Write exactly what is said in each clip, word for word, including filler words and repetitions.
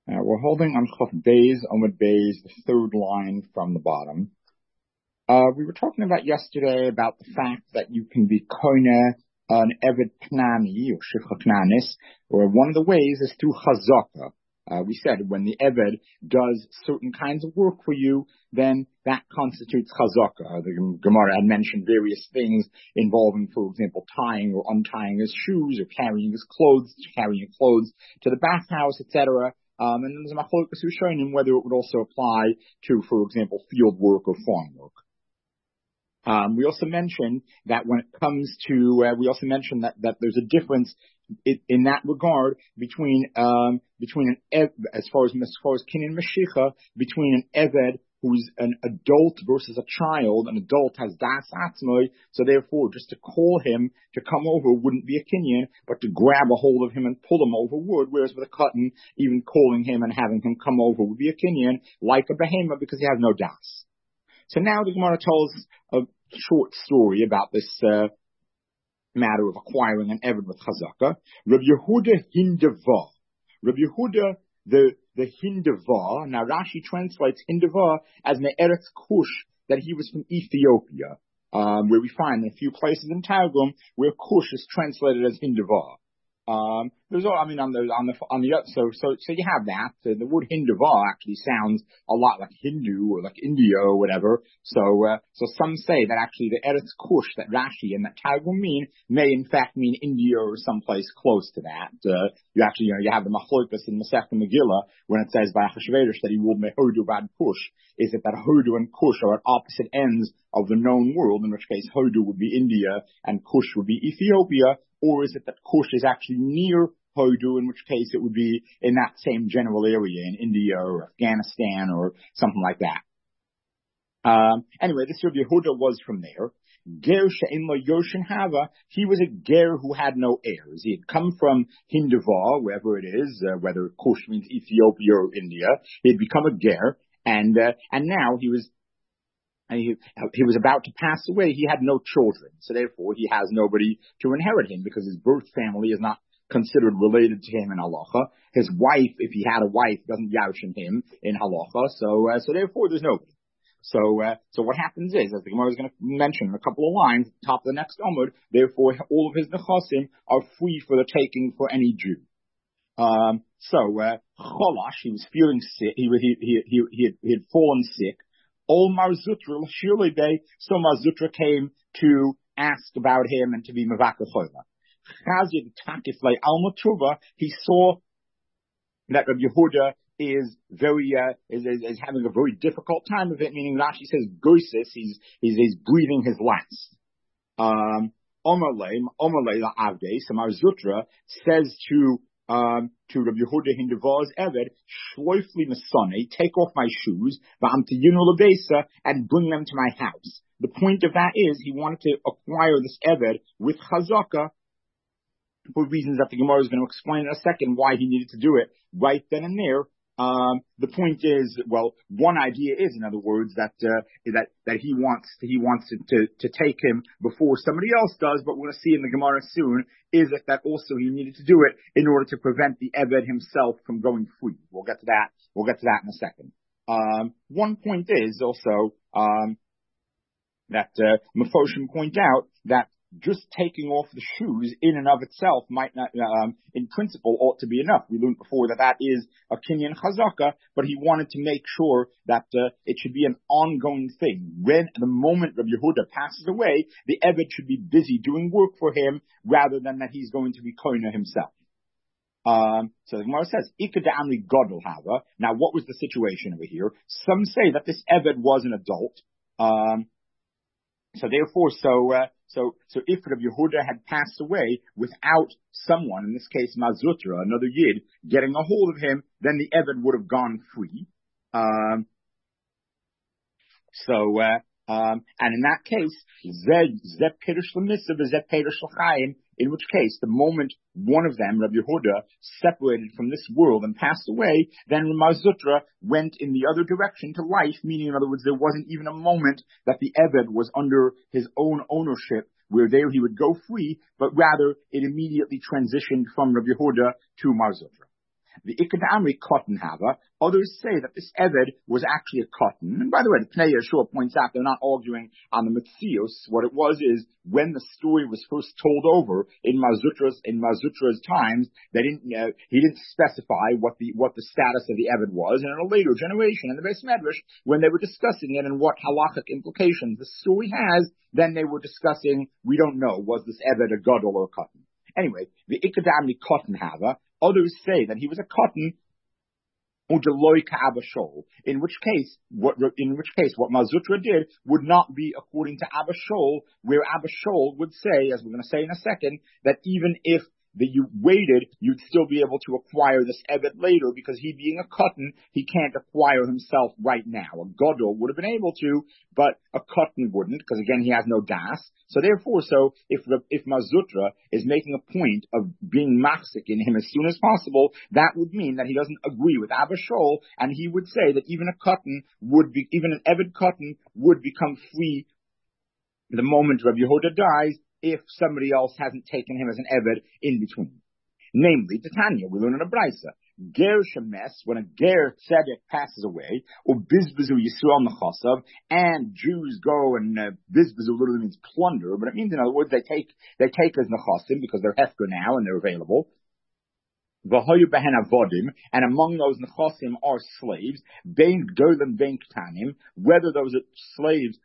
Uh, we're holding on Chaf Beis, Omid Beis, the third line from the bottom. Uh, we were talking about yesterday about the fact that you can be koine an Eved Knani, or Shifcha Knanis, or one of the ways is through Chazaka. Uh, we said when the Eved does certain kinds of work for you, then that constitutes Chazaka. The Gemara had mentioned various things involving, for example, tying or untying his shoes, or carrying his clothes, carrying clothes to the bathhouse, et cetera. Um, and there's a machlokas rishonim whether it would also apply to, for example, field work or farm work. Um, we also mentioned that when it comes to, uh, we also mentioned that, that there's a difference in, in that regard between, um, between an, ev, as far as, as far as kinyan mashicha, between an eved who's an adult versus a child. An adult has das atzmoi, so therefore just to call him to come over wouldn't be a kinyan, but to grab a hold of him and pull him over would, whereas with a katan, even calling him and having him come over would be a kinyan, like a behema, because he has no das. So now the Gemara tells a short story about this uh, matter of acquiring an eved with chazaka. Rabbi Yehuda Hindava. Rabbi Yehuda, the the Hindava. Now Rashi translates Hindava as Me'eretz Kush, that he was from Ethiopia, um, where we find in a few places in Targum where Kush is translated as Hindava. Um, there's all, I mean, on the, on the, on the, so, so, so you have that. Uh, the word Hindava actually sounds a lot like Hindu or like India or whatever. So, uh, so some say that actually the Eretz Kush that Rashi and that Targum mean may in fact mean India or someplace close to that. Uh, you actually, you know, you have the Machlokas in Masech Megillah when it says by Achashverosh that he ruled Mehodu Bad Kush. Is it that Hodu and Kush are at opposite ends of the known world, in which case Hodu would be India and Kush would be Ethiopia? Or is it that Kush is actually near Hodu, in which case it would be in that same general area in India or Afghanistan or something like that? Um, anyway, this Rabbi Yehuda was from there. Ger she'en lo yoshin hava, he was a ger who had no heirs. He had come from Hindava, wherever it is, uh, whether Kush means Ethiopia or India. He had become a ger, and uh, and now he was He, he was about to pass away. He had no children, so therefore he has nobody to inherit him because his birth family is not considered related to him in halacha. His wife, if he had a wife, doesn't yaushim him in halacha. So, uh, so therefore there's nobody. So, uh, so what happens is, as the Gemara is going to mention in a couple of lines, top of the next Amud, therefore all of his nechasim are free for the taking for any Jew. Um, so, uh, Cholash, he was feeling sick. He he he he, he, had, he had fallen sick. Ol Mar Zutra, surely they, so Mar Zutra came to ask about him and to be Mavaka Chola. Chazid Takifle Al Matuba, he saw that Rabbi Yehuda is very, uh, is, is, is having a very difficult time of it, meaning Rashi says Goisis, he's, he's, he's breathing his last. Um, Omerle, Omerle La Avde, so Mar Zutra says to, Um, to Rabbi Yehuda Hindava's Eved, shloifli masane, take off my shoes, v'amtiyinu lebesa, and bring them to my house. The point of that is he wanted to acquire this Eved with chazaka for reasons that the Gemara is going to explain in a second why he needed to do it right then and there. Um, the point is, well, one idea is, in other words, that uh, that that he wants he wants to, to to take him before somebody else does. But we're going to see in the Gemara soon is that that also he needed to do it in order to prevent the Eved himself from going free. We'll get to that. We'll get to that in a second. Um, one point is also um, that uh, Mefoshim point out that just taking off the shoes in and of itself might not, um, in principle, ought to be enough. We learned before that that is a kinyan chazaka, but he wanted to make sure that uh, it should be an ongoing thing. When the moment Rabbi Yehuda passes away, the Eved should be busy doing work for him rather than that he's going to be koina himself. Um, so the Gemara says, Ikada Amri Godel Hava. Now, what was the situation over here? Some say that this Eved was an adult. Um, so therefore, so, uh, So, so if Rabbi Yehuda had passed away without someone, in this case Mazutra, another Yid, getting a hold of him, then the Eved would have gone free. Um, so, uh, um, and in that case, Zeh Pirush L'Misa, Zeh Pirush L'Chaim, in which case, the moment one of them, Rabbi Yehuda, separated from this world and passed away, then Mazutra went in the other direction to life, meaning, in other words, there wasn't even a moment that the Eved was under his own ownership, where there he would go free, but rather it immediately transitioned from Rabbi Yehuda to Mazutra. The Ikad Amri cotton hava. Others say that this Eved was actually a cotton. And by the way, the Pnei Yeshua points out they're not arguing on the Metzios. What it was is when the story was first told over in Mazutra's in Mazutra's times, they didn't uh, he didn't specify what the what the status of the Eved was. And in a later generation, in the Beis Medrash, when they were discussing it and what halachic implications the story has, then they were discussing, we don't know, was this Eved a gadol or a cotton? Anyway, the Ikad Amri cotton hava. Others say that he was a cotton, in which case, what in which case what Mazutra did would not be according to Abba Shaul, where Abba Shaul would say, as we're going to say in a second, that even if that you waited, you'd still be able to acquire this Eved later, because he being a cotton, he can't acquire himself right now. A Gadol would have been able to, but a cotton wouldn't, because again, he has no das. So therefore, so if the, if Mazutra is making a point of being machzik in him as soon as possible, that would mean that he doesn't agree with Abba Shaul, and he would say that even a cotton would be, even an Eved cotton would become free the moment Rabbi Yehuda dies, if somebody else hasn't taken him as an Eved in between. Namely, Titania, we learn in a Brisa, Ger Shemes, when a Ger Tzedek passes away, or Bizbazu Yisrael Mechasav, and Jews go and uh, Bizbazu literally means plunder, but it means, in other words, they take they take as Nechasim because they're Hefker now and they're available. V'hoyu behen avodim, and among those Nechasim are slaves, bein Gdolim bein Ktanim, whether those slaves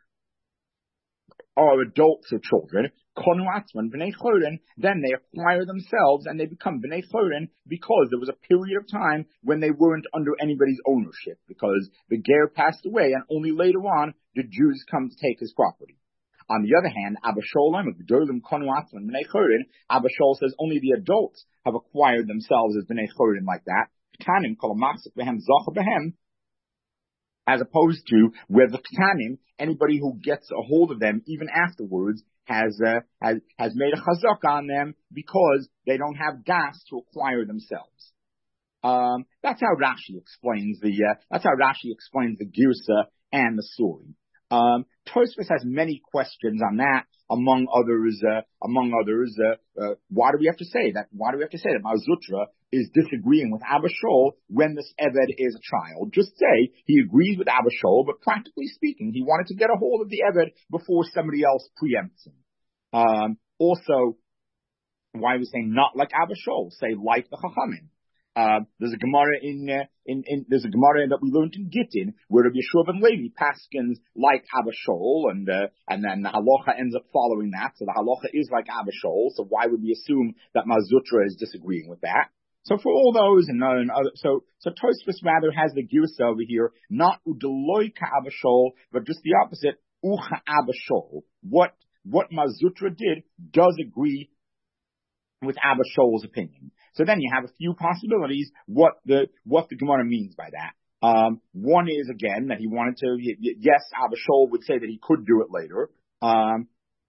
are adults or children, Konu Atzman, B'nai Chorin, then they acquire themselves and they become B'nai Chorin because there was a period of time when they weren't under anybody's ownership, because the Ger passed away and only later on did Jews come to take his property. On the other hand, Abba Shaul, Gdolim Konu Atzman, B'nai Chorin, Abba Shaul says only the adults have acquired themselves as B'nai Chorin like that. Ktanim, Kol Maksik Behem, Zoch Behem, as opposed to where the Ktanim, anybody who gets a hold of them even afterwards, has uh, has has made a chazak on them because they don't have gas to acquire themselves. Um, that's how Rashi explains the uh, that's how Rashi explains the Girsa and the story. Um, Tosfos has many questions on that. Among others, uh, among others, uh, uh, why do we have to say that? Why do we have to say that Mazutra is disagreeing with Abba Shaul when this Eved is a child? Just say he agrees with Abba Shaul, but practically speaking, he wanted to get a hold of the Eved before somebody else preempts him. Um, also, why are we saying not like Abba Shaul? Say like the Chachamim. Uh, there's a Gemara in, uh, in, in, there's a Gemara that we learned in Gittin, where Rabbi Yeshua ben Levi paskins like Abba Shaul, and, uh, and then the halacha ends up following that, so the halacha is like Abba Shaul, so why would we assume that Mazutra is disagreeing with that? So for all those, and, uh, and other, so, so Tosfos rather has the Girsa over here, not Udeloi ka Abba Shaul, but just the opposite, Ucha Abba Shaul. What, what Mazutra did does agree with Abba Shaul's opinion. So then you have a few possibilities what the what the Gemara means by that. Um, one is, again, that he wanted to, y- y- yes, Abba Shaul would say that he could do it later. Um,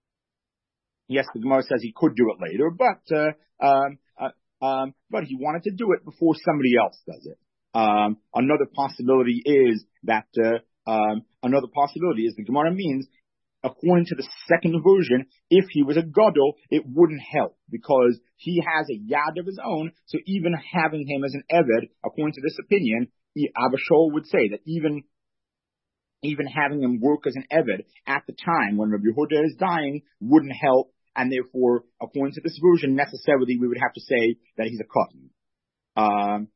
yes, the Gemara says he could do it later, but uh, um, uh, um, but he wanted to do it before somebody else does it. Um, another possibility is that uh, um, another possibility is the Gemara means, according to the second version, if he was a gadol, it wouldn't help because he has a yad of his own. So even having him as an eved, according to this opinion, Abba Shaul would say that even even having him work as an eved at the time when Rabbi Yehuda is dying wouldn't help, and therefore, according to this version, necessarily we would have to say that he's a katan. Um,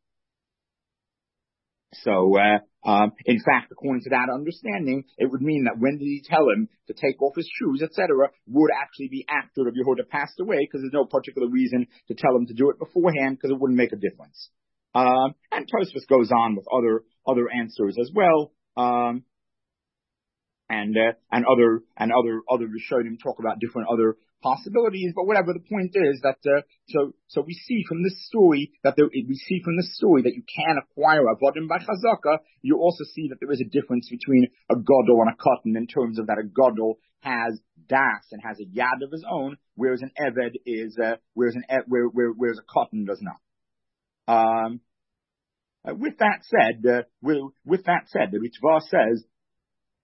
So, uh, um, in fact, according to that understanding, it would mean that when did he tell him to take off his shoes, et cetera, would actually be after Rabbi Yehuda passed away, because there's no particular reason to tell him to do it beforehand, because it wouldn't make a difference. Um, and Tosfos goes on with other other answers as well, um, and uh, and other and other other Rishonim talk about different other possibilities, but whatever, the point is that uh, so so we see from this story that there we see from this story that you can acquire avodim by chazaka. You also see that there is a difference between a gadol and a katan in terms of that a gadol has das and has a yad of his own, whereas an eved is uh, whereas an where, where, whereas a katan does not. Um, uh, with that said, uh, with, with that said, the Ritva says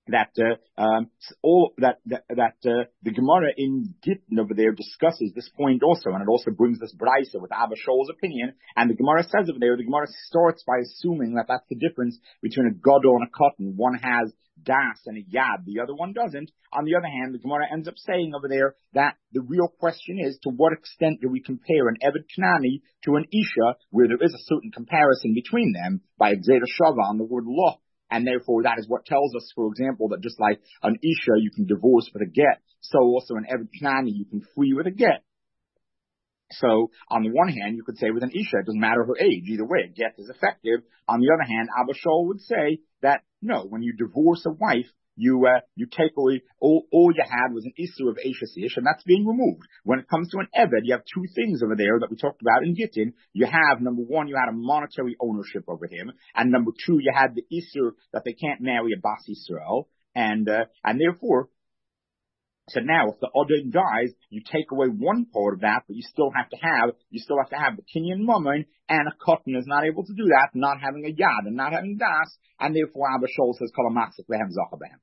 that uh, um, all that that, that uh, the Gemara in Gittin over there discusses this point also, and it also brings this brisa with Abba Shaul's opinion. And the Gemara says over there, the Gemara starts by assuming that that's the difference between a gadol and a cotton. One has das and a yad, the other one doesn't. On the other hand, the Gemara ends up saying over there that the real question is, to what extent do we compare an Eved Knani to an Isha, where there is a certain comparison between them by Gzeda Shava on the word loch. And therefore, that is what tells us, for example, that just like an Isha you can divorce with a get, so also an Eved Knani you can free with a get. So, on the one hand, you could say with an Isha, it doesn't matter her age. Either way, a get is effective. On the other hand, Abba Shaul would say that, no, when you divorce a wife, you uh, you take away, all, all you had was an Isur of Eishes Ish, and that's being removed. When it comes to an Eved, you have two things over there that we talked about in Gittin. You have, number one, you had a monetary ownership over him, and number two, you had the Isur that they can't marry a Bas Yisrael, and, uh, and therefore, so now, if the Odin dies, you take away one part of that, but you still have to have, you still have to have the Kinyan Mammon, and a cotton is not able to do that, not having a Yad and not having Das, and therefore Abba Shaul says, Kol HaMachzik Lehem Zachabehem.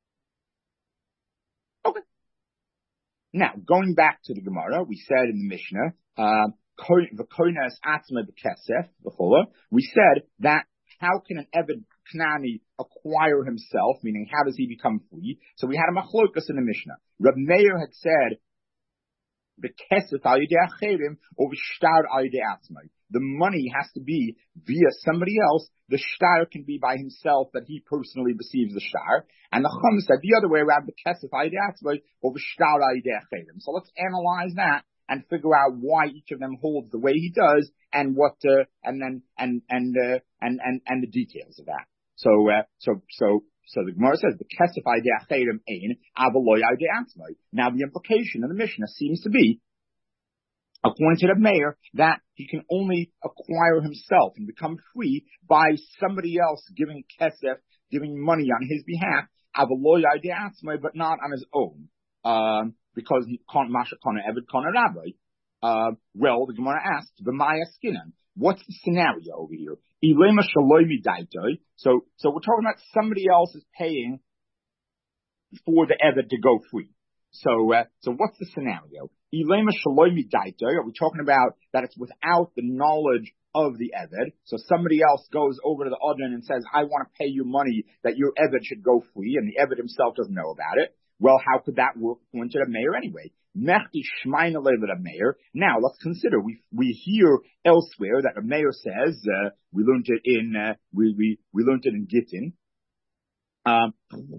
Okay. Now, going back to the Gemara, we said in the Mishnah, uh, V'koina es atzma b'kesef, v'chola, we said that how can an Eved Knani acquire himself, meaning how does he become free? So we had a machlokas in the Mishnah. Reb Meir had said, "B'kesef al yidei acherim or v'shtar al yidei atzmai." The money has to be via somebody else. The shtar can be by himself, that he personally receives the shtar. And the Chum said the other way around, b'kesef al yidei atzmai or v'shtar al yidei acherim. So let's analyze that and figure out why each of them holds the way he does, and what, uh, and then, and, and, uh, and, and, and the details of that. So, uh, so, so, so the Gemara says, the kesef idei acherim ein, avaloy idei atzmai. Now the implication of the Mishnah seems to be, according to the mayor, that he can only acquire himself and become free by somebody else giving kesef, giving money on his behalf, avaloy idei atzmai, but not on his own. Um, because he can't masha kana eved kana rabbi. Uh, well, the Gemara asked, "B'maya skinan." What's the scenario over here? Ilema shalomi daitoi. So, so we're talking about somebody else is paying for the eved to go free. So, uh, so what's the scenario? Ilema shalomi daitoi. Are we talking about that it's without the knowledge of the eved? So somebody else goes over to the Odin and says, "I want to pay you money that your eved should go free," and the eved himself doesn't know about it. Well, how could that work according to the mayor anyway? Mechti shmeina leila mayor. Now, let's consider, we we hear elsewhere that the mayor says, uh, we learned it in, uh, we, we, we learned it in Gittin, um,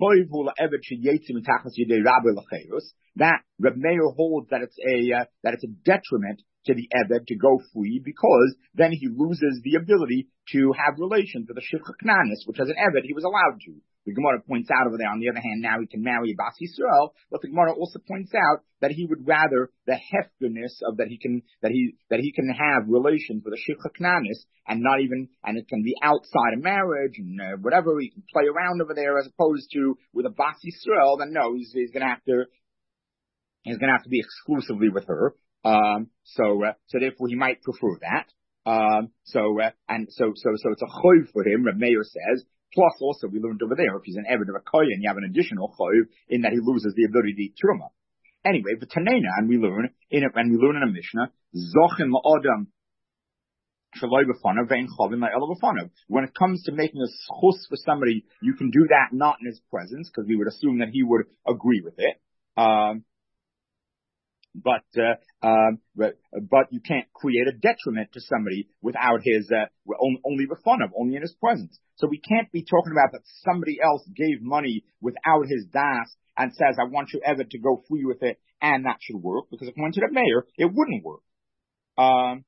that Reb Meir holds that it's a, uh, that it's a detriment to the Eved to go free, because then he loses the ability to have relations with a Shivcha Knanis, which as an Eved he was allowed to. The Gemara points out over there, on the other hand, now he can marry a Bas Yisrael, but the Gemara also points out that he would rather the hefterness of that he can, that he, that he can have relations with a Shivcha Knanis, and not even, and it can be outside of marriage, and uh, whatever, he can play around over there, as opposed to with a Bas Yisrael, then no, he's, he's gonna have to, he's gonna have to be exclusively with her. Um, so, uh, so therefore he might prefer that. Um, so, uh, and so, so, so it's a choiv for him, Reb Meir says. Plus also we learned over there, if he's an Eved of a Kohen, you have an additional choiv in that he loses the ability to eat truma. Anyway, the Tanena, and we learn in it, and we learn in a Mishnah, Zochin la'odam shaloi b'fanav ve'en chavim la'ela b'fanav. When it comes to making a schus for somebody, you can do that not in his presence, because we would assume that he would agree with it. Um, But, uh, um, but, but you can't create a detriment to somebody without his, uh, only with fun of, only in his presence. So we can't be talking about that somebody else gave money without his das and says, "I want your Eved to go free with it," and that should work, because according to the mayor, it wouldn't work. Um,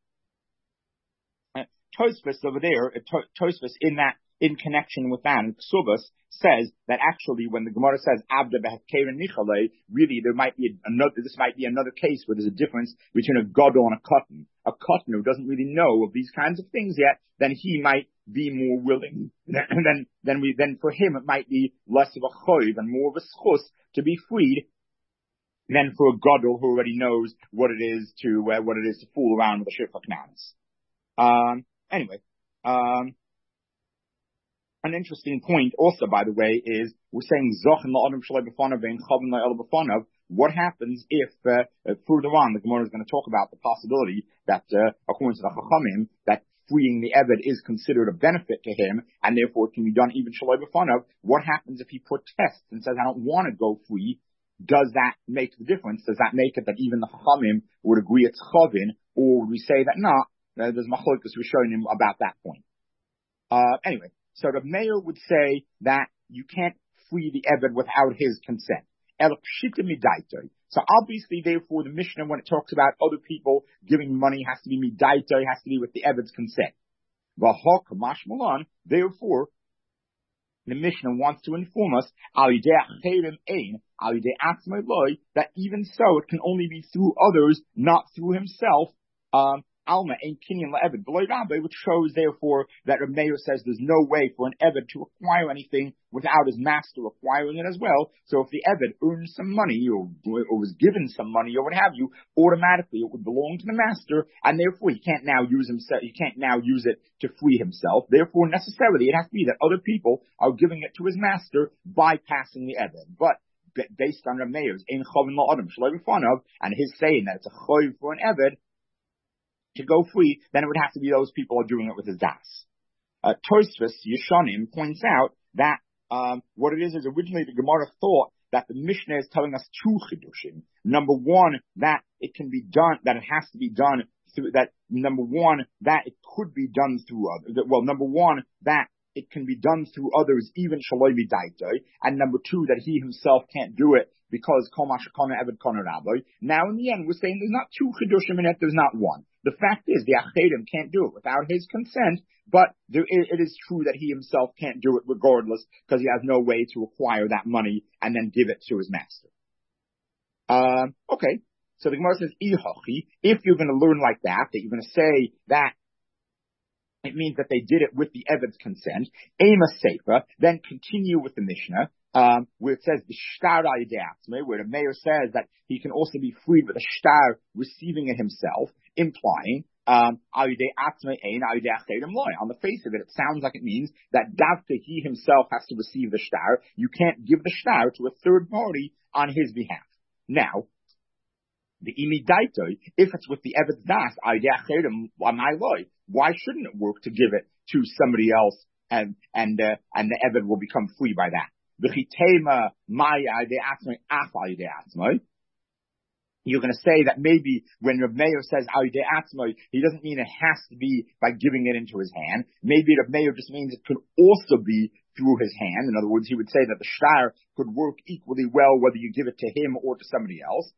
Tosfos over there, Tosfos in that, in connection with that, and Ksubas says that actually when the Gemara says Abda Behakeren Nichale, really there might be another, this might be another case where there's a difference between a gadol and a cotton. A cotton who doesn't really know of these kinds of things yet, then he might be more willing. And then, then we, then for him it might be less of a choiv and more of a schus to be freed than for a gadol who already knows what it is to, uh, what it is to fool around with a shifach nanas. Um, anyway, um, An interesting point also, by the way, is we're saying Zochen la'adam shalei b'fanav ve'in chavin la'el b'fanav. What happens if, uh, uh, further on, the Gemara is going to talk about the possibility that, uh, according to the Chachamim, that freeing the Eved is considered a benefit to him, and therefore it can be done even shalei b'fanav. What happens if he put tests and says, I don't want to go free? Does that make the difference? Does that make it that even the Chachamim would agree it's chavin, or would we say that not? Uh, there's machlokas we're showing him about that point. Uh, anyway. So the mayor would say that you can't free the Eved without his consent. So obviously, therefore, the Mishnah, when it talks about other people giving money, has to be midaito, has to be with the Eved's consent. Therefore, the Mishnah wants to inform us that even so, it can only be through others, not through himself. Um, Alma ain't kinyan la'eved b'loy rabbe, which shows therefore that Reb Meir says there's no way for an Eved to acquire anything without his master acquiring it as well. So if the Eved earns some money or, or was given some money or what have you, automatically it would belong to the master, and therefore he can't now use himself. He can't now use it to free himself. Therefore, necessarily, it has to be that other people are giving it to his master, bypassing the Eved. But based on Reb Meir's ein chavin la'adam shalei b'fanav and his saying that it's a chayiv for an Eved to go free, then it would have to be those people who are doing it with his das. Uh, Tosfos Yeshanim points out that um, what it is is originally the Gemara thought that the Mishnah is telling us two chidushim. Number one, that it can be done, that it has to be done through that. Number one, that it could be done through others. Well, number one, that it can be done through others, even shaloi midaitoi, and number two, that he himself can't do it because kol mashakona eved kona rabbi. Now, in the end, we're saying there's not two chidushim in it, there's not one. The fact is, the achedim can't do it without his consent, but there, it, it is true that he himself can't do it regardless, because he has no way to acquire that money and then give it to his master. Um, okay, so the Gemara says, Ihochi, if you're going to learn like that, that you're going to say that it means that they did it with the Eved's consent, Ema Sefer, then continue with the Mishnah, um, where it says the shtar al-yedei, where the mayor says that he can also be freed with a shtar receiving it himself, implying um, on the face of it, it sounds like it means that davka he himself has to receive the shtar. You can't give the shtar to a third party on his behalf. Now, the imidaito, if it's with the Eved's das, why shouldn't it work to give it to somebody else and and uh, and the Eved will become free by that? You're going to say that maybe when Reb Meir says he doesn't mean it has to be by giving it into his hand. Maybe Reb Meir just means it could also be through his hand. In other words, he would say that the shtar could work equally well whether you give it to him or to somebody else.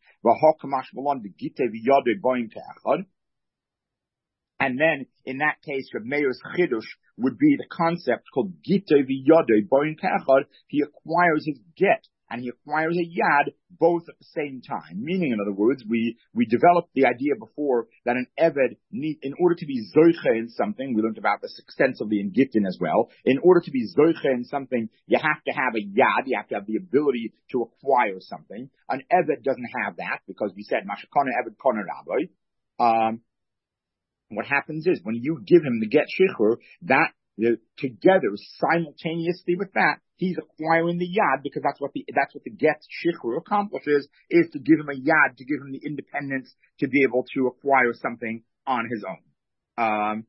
And then, in that case, Reb Meir's chidush would be the concept called gite v'yodei boin kechad. He acquires his get and he acquires a yad both at the same time. Meaning, in other words, we we developed the idea before that an eved need, in order to be zoiche in something, we learned about this extensively in Gittin as well. In order to be zoiche in something, you have to have a yad. You have to have the ability to acquire something. An eved doesn't have that because we said mashakona eved kona rabbi. Um, What happens is when you give him the get shichur, that the, together simultaneously with that, he's acquiring the yad because that's what the that's what the get shichur accomplishes, is to give him a yad, to give him the independence to be able to acquire something on his own. Um,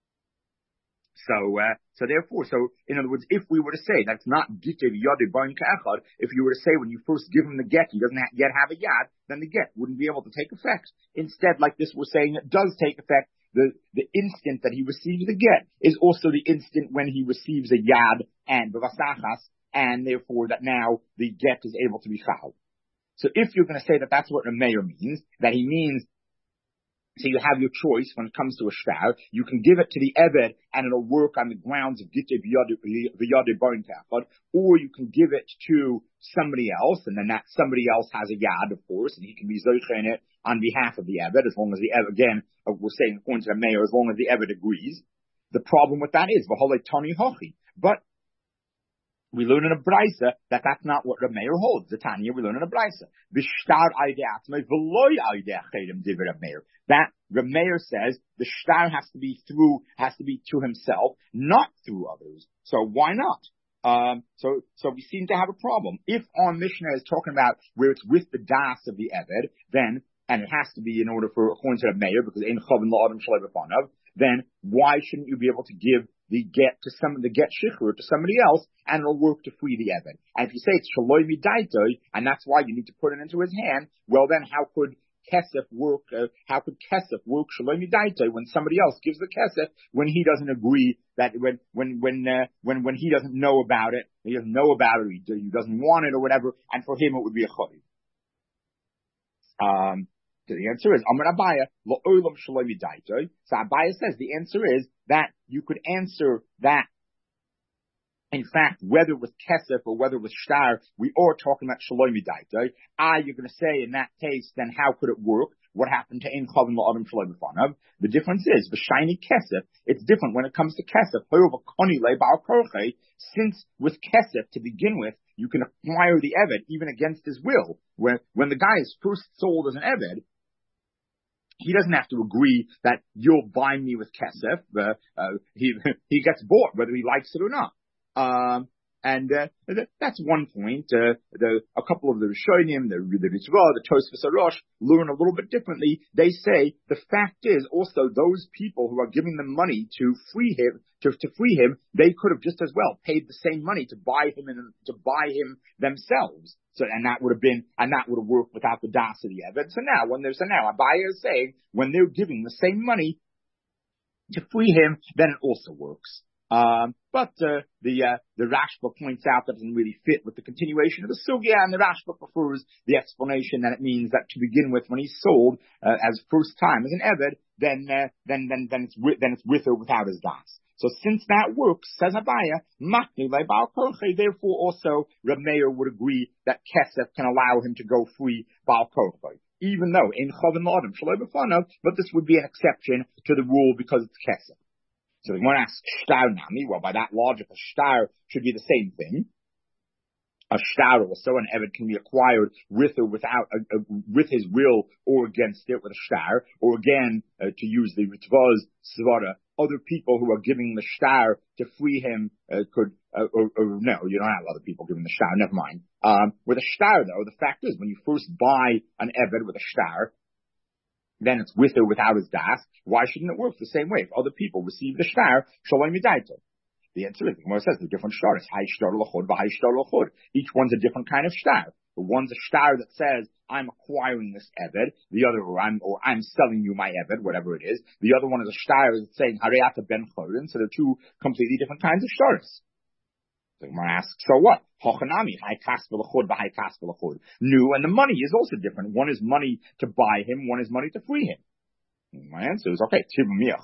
so uh, so therefore, so in other words, if we were to say that's not gitev yadu bain ka'achad, if you were to say when you first give him the get, he doesn't ha- yet have a yad, then the get wouldn't be able to take effect. Instead, like this, we're saying it does take effect. The, the instant that he receives the get is also the instant when he receives a yad and b'vasachas, and therefore that now the get is able to be chal. So if you're going to say that that's what a mayor means, that he means, so you have your choice when it comes to a shtar, you can give it to the eved and it'll work on the grounds of gite v'yadu bain ka'achad, or you can give it to somebody else, and then that somebody else has a yad, of course, and he can be zoiche in it on behalf of the eved, as long as the eved, again, we're saying according to the mayor, as long as the eved agrees. The problem with that is v'holei tani hochi, but We learn in a brisa that that's not what Reb Meir holds. The Tanya, we learn in a brisa. V'shtar aydei atzmai v'loy aydei achedim divrei Reb Meir. That Reb Meir says the shtar has to be through, has to be to himself, not through others. So why not? Um, so, so we seem to have a problem. If our Mishnah is talking about where it's with the das of the Eved, then, and it has to be in order for, according to Reb Meir, because in Chavin La'adam Shalei B'fanav, then why shouldn't you be able to give the get to some, the get shichrur to somebody else, and it'll work to free the Eved? And if you say it's Shaloi Midaitoi, and that's why you need to put it into his hand, well then how could Kesef work, uh, how could Kesef work Shaloi Midaitoi when somebody else gives the Kesef when he doesn't agree that, when, when, when, uh, when, when he doesn't know about it, he doesn't know about it, he, he doesn't want it or whatever, and for him it would be a Chaviv. Um, So the answer is, Amar Abaya, Lo'olam Shaloi Midaitoi. So Abaya says the answer is that you could answer that, in fact, whether with Kesef or whether with Shtar, we are talking about Shaloi Midaitoi. Ah, you're going to say in that case, then how could it work? What happened to Ein Chavin La'adam Shaloi B'fanav? The difference is, the shiny Kesef, it's different when it comes to Kesef. Since with Kesef, to begin with, you can acquire the Eved even against his will. When, when the guy is first sold as an Eved, he doesn't have to agree that you'll buy me with Kesef. Uh, uh, he, he gets bought whether he likes it or not. Um, and, uh, that's one point. Uh, the, a couple of the Rishonim, the, the Ritva, the Tosfos Arosh learn a little bit differently. They say the fact is also those people who are giving them money to free him, to, to free him, they could have just as well paid the same money to buy him and to buy him themselves. So, and that would have been, and that would have worked without the das of the Eved. So now, when there's, so now, Abaya is saying, when they're giving the same money to free him, then it also works. Um, but, uh, the, uh, the Rashba points out that doesn't really fit with the continuation of the Sugya, and the Rashba prefers the explanation that it means that to begin with, when he's sold, uh, as first time as an Eved, then, uh, then, then, then it's with, then it's with or without his das. So since that works, says Abaya, Machni by Baal Korche, therefore also Reb Meir would agree that Kesef can allow him to go free Baal Korche. Even though in Chavin La'adam Shaloi B'fanav, but this would be an exception to the rule because it's Kesef. So the one asks Shtar Nami, well by that logic a Shtar should be the same thing. A Shtar also, an Eved can be acquired with or without, uh, uh, with his will or against it with a Shtar, or again, uh, to use the Ritvaz Svara, other people who are giving the Shtar to free him, uh, could, uh, or, or no, you don't have other people giving the Shtar, never mind. Um, with a Shtar though, the fact is when you first buy an Eved with a Shtar, then it's with or without his das. Why shouldn't it work the same way? If other people receive the Shtar, Shaloi Midaitoi. The answer is, the Gemara says, the different shtaros. Hai shtar l'chod, v'hai shtar l'chod. Each one's a different kind of shtar. The one's a shtar that says, I'm acquiring this Eved. The other, or I'm, or I'm selling you my Eved, whatever it is. The other one is a shtar that's saying, Hareata ben chorin. So they're two completely different kinds of shtaros. The Gemara asks, so what? Hochanami, hai kaspa l'chod, v'hai kaspa l'chod. New, and the money is also different. One is money to buy him, one is money to free him. My answer is, okay, tivamia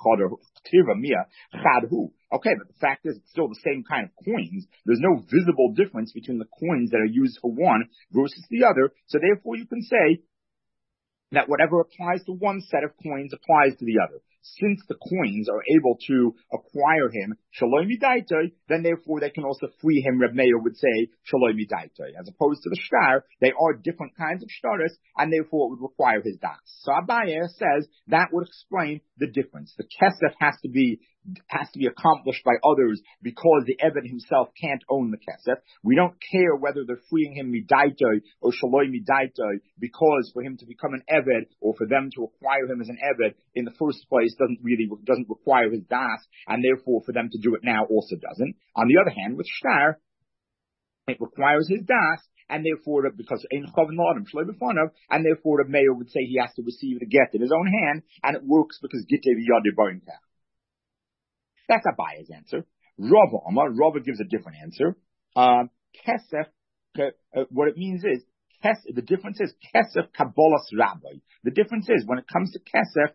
chadhu. Okay, but the fact is, it's still the same kind of coins. There's no visible difference between the coins that are used for one versus the other. So therefore you can say that whatever applies to one set of coins applies to the other. Since the coins are able to acquire him, Shaloi Midaitoi, then therefore they can also free him, Reb Meir would say, Shaloi Midaitoi. As opposed to the Shtar, they are different kinds of Shtaris, and therefore it would require his das. So Abaya says that would explain the difference. The Kesef has to be has to be accomplished by others because the Eved himself can't own the Kesef. We don't care whether they're freeing him Midaitoi or Shaloi Midaitoi, because for him to become an Eved or for them to acquire him as an Eved in the first place doesn't really, doesn't require his das, and therefore for them to do it now also doesn't. On the other hand, with Shtar, it requires his das, and therefore, because in Chavin La'adam Shaloi B'fanav, and therefore the mayor would say he has to receive the get in his own hand, and it works because Gitev Yadi Bointach. That's Abaya's answer. Rava Omar, Rava gives a different answer. Um, Kesef, uh, what it means is, Kesef, the difference is Kesef Kabbalas Rabbi. The difference is, when it comes to Kesef,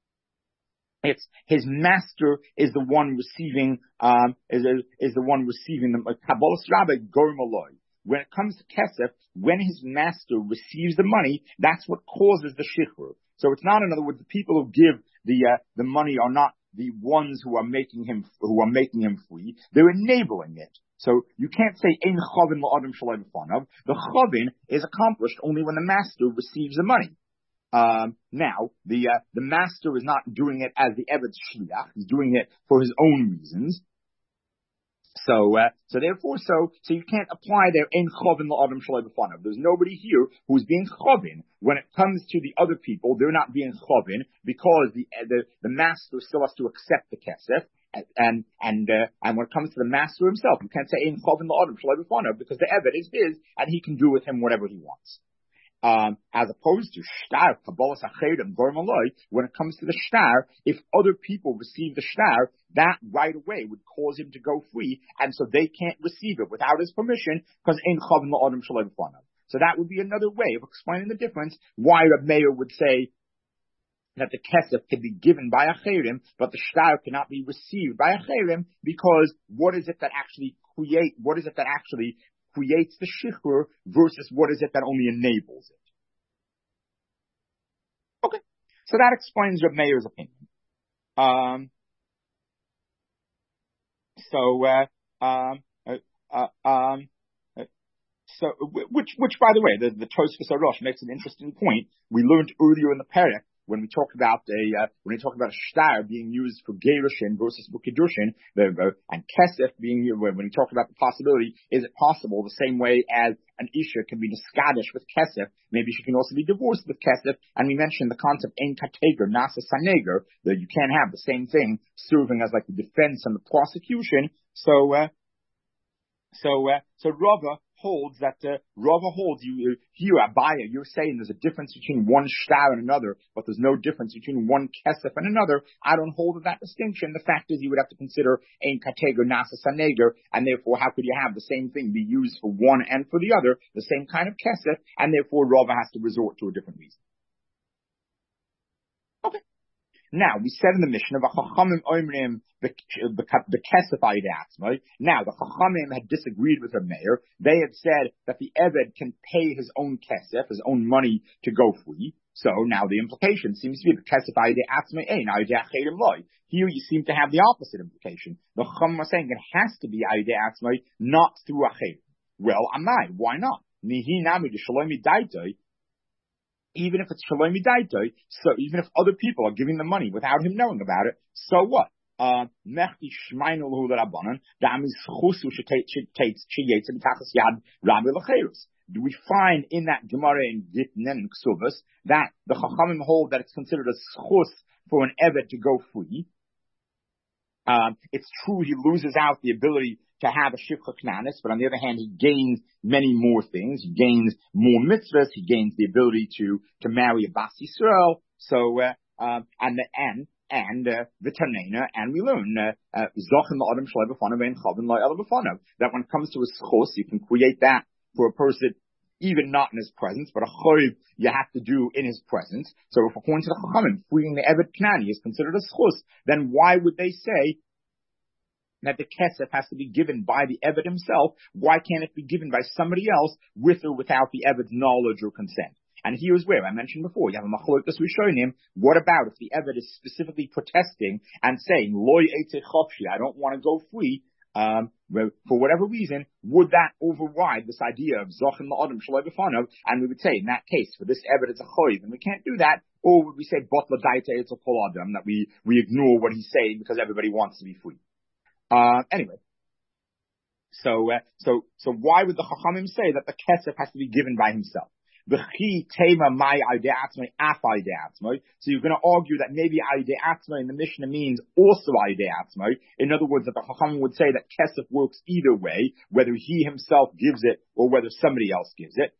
it's his master is the one receiving, um, is, is the one receiving them. Kabbalas Rabbi Gormaloi. When it comes to Kesef, when his master receives the money, that's what causes the shichrur. So it's not, in other words, the people who give the uh, the money are not the ones who are making him who are making him free. They're enabling it. So you can't say ein chavin la'adam shalai b'fanav. The chavin is accomplished only when the master receives the money. Um, now, the uh, the master is not doing it as the Eved's shliach. He's doing it for his own reasons. So, uh, so therefore, so, so you can't apply there in chavin la'adam shalai b'fanav. There's nobody here who's being chavin. When it comes to the other people, they're not being chavin because the, the, the master still has to accept the kesef. And, and, and, uh, and when it comes to the master himself, you can't say in chavin la'adam shalai b'fanav because the Eved is his and he can do with him whatever he wants. Um, as opposed to shtar, kabbalas acherim, gormaloi, when it comes to the shtar, if other people receive the shtar, that right away would cause him to go free, and so they can't receive it without his permission, because ein chavin la'adam shalai b'fanav. So that would be another way of explaining the difference, why Reb Meir would say that the kesef can be given by acherim, but the shtar cannot be received by acherim, because what is it that actually create, what is it that actually creates the shichur versus what is it that only enables it. Okay, so that explains Reb Meir's opinion. Um, so, uh, um, uh, uh, um, uh, so which, which, by the way, the the Tosfos Arosh makes an interesting point. We learned earlier in the parak when we talked about a uh, when we talked about a shtar being used for gerushin versus for kiddushin, the uh, and kesef being used, when we talked about the possibility, is it possible the same way as an isha can be niskadish with kesef, maybe she can also be divorced with kesef, and we mentioned the concept ein kateger nasa saneger, that you can't have the same thing serving as like the defense and the prosecution. So, uh, so, uh, so Rava holds that, uh, Rava holds you, uh, here, Abaya, you're saying there's a difference between one shtar and another, but there's no difference between one kesef and another. I don't hold with that distinction. The fact is you would have to consider ein kateger nasa saneger, and therefore how could you have the same thing be used for one and for the other, the same kind of kesef, and therefore Rava has to resort to a different reason. Okay. Now, we said in the Mishnah, Chachamim Oimrim the Kesef Ayidatzmai. Now, the Chachamim had disagreed with Reb Meir. They had said that the Eved can pay his own Kesef, his own money, to go free. So now the implication seems to be the Kesef Ayidatzmai Ein Ayidacherim Loi. Here you seem to have the opposite implication. The Chachamim are saying it has to be Ayidatzmai, not through Acherim. Well, Amai, why not? Nihi Nami Shalomi Daitoi. Even if it's Shalom Daitoi, so even if other people are giving the money without him knowing about it, so what? Uh, do we find in that Gemara in Gittin and Ksubas that the Chachamim hold that it's considered a schus for an Eved to go free? Um, it's true he loses out the ability to have a shivcha knanis, but on the other hand, he gains many more things. He gains more mitzvahs. He gains the ability to to marry a bas Yisrael. So, uh, um, and the and and uh, v'tanena, and we learn zochin la'adam shalai b'fanav and chavin la'el b'fanav. That when it comes to a schos, you can create that for a person even not in his presence, but a choiv you have to do in his presence. So if according to the Chachamim, freeing the Eved Knani is considered a schus, then why would they say that the kesef has to be given by the Eved himself? Why can't it be given by somebody else with or without the Eved's knowledge or consent? And here's where I mentioned before, you have a machlokas rishonim. What about if the Eved is specifically protesting and saying, loy eitzei chopshi, I don't want to go free, um, for whatever reason, would that override this idea of zochin la'adam shalai b'fanav? And we would say, in that case, for this Eved it's a choiv, and we can't do that. Or would we say, bot l'daita it's a kol adam, that we, we ignore what he's saying because everybody wants to be free? Uh, anyway, so, uh, so, so why would the Chachamim say that the kesef has to be given by himself? So you're going to argue that maybe Aidei Atzma in the Mishnah means also Aidei Atzma. In other words, that the Chachamim would say that kesef works either way, whether he himself gives it or whether somebody else gives it.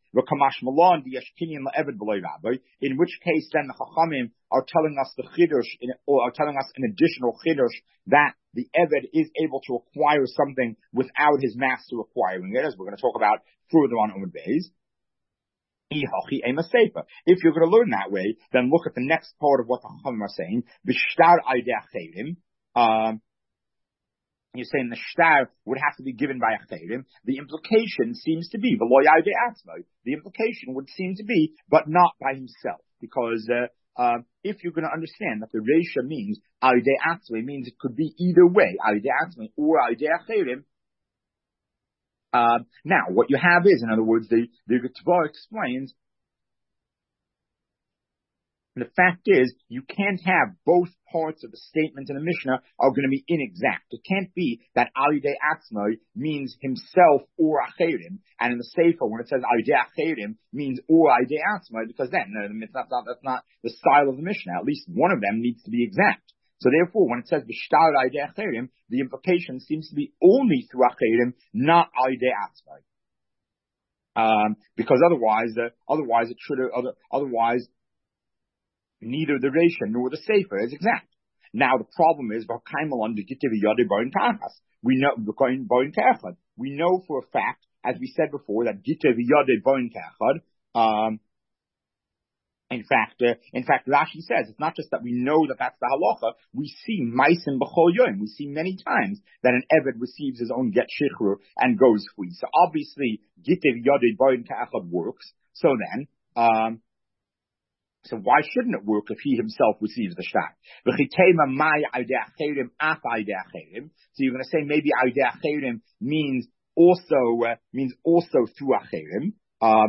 In which case then the Chachamim are telling us the Chidush, or are telling us an additional Chidush that the Eved is able to acquire something without his master acquiring it, as we're going to talk about further on Amud Beis. If you're going to learn that way, then look at the next part of what the Chachamim are saying. B'shtar aidei um You're saying the shtar would have to be given by acherim. The implication seems to be v'lo aidei atzmo. The implication would seem to be, but not by himself, because uh, uh, if you're going to understand that the reisha means aidei atzmo, it means it could be either way, aidei atzmo or aidei acherim. Uh, now, what you have is, in other words, the, the Ritva explains, the fact is, you can't have both parts of the statement in the Mishnah are going to be inexact. It can't be that Alidei Atzmai means himself or Acherim, and in the Sefer, when it says Alidei Acherim, means or Alidei Atzmai, because then, uh, that's, not, that's not the style of the Mishnah. At least one of them needs to be exact. So therefore, when it says B'shtar Alidei Acherim, the implication seems to be only through Acherim, not Alidei Atzmai. Um, because otherwise, uh, otherwise it should have, other, otherwise, neither the Reisha nor the Sefer is exact. Now the problem is, we know, we know for a fact, as we said before, that um, in fact, uh, in fact, Rashi says it's not just that we know that that's the halacha. We see meisim b'chol yom. We see many times that an eved receives his own get shichur and goes free. So obviously, gitev yodei boin ka'achad works. So then, um. So why shouldn't it work if he himself receives the shtar? So you're going to say maybe Aidei Acherim means also uh, means also through Acherim. Uh,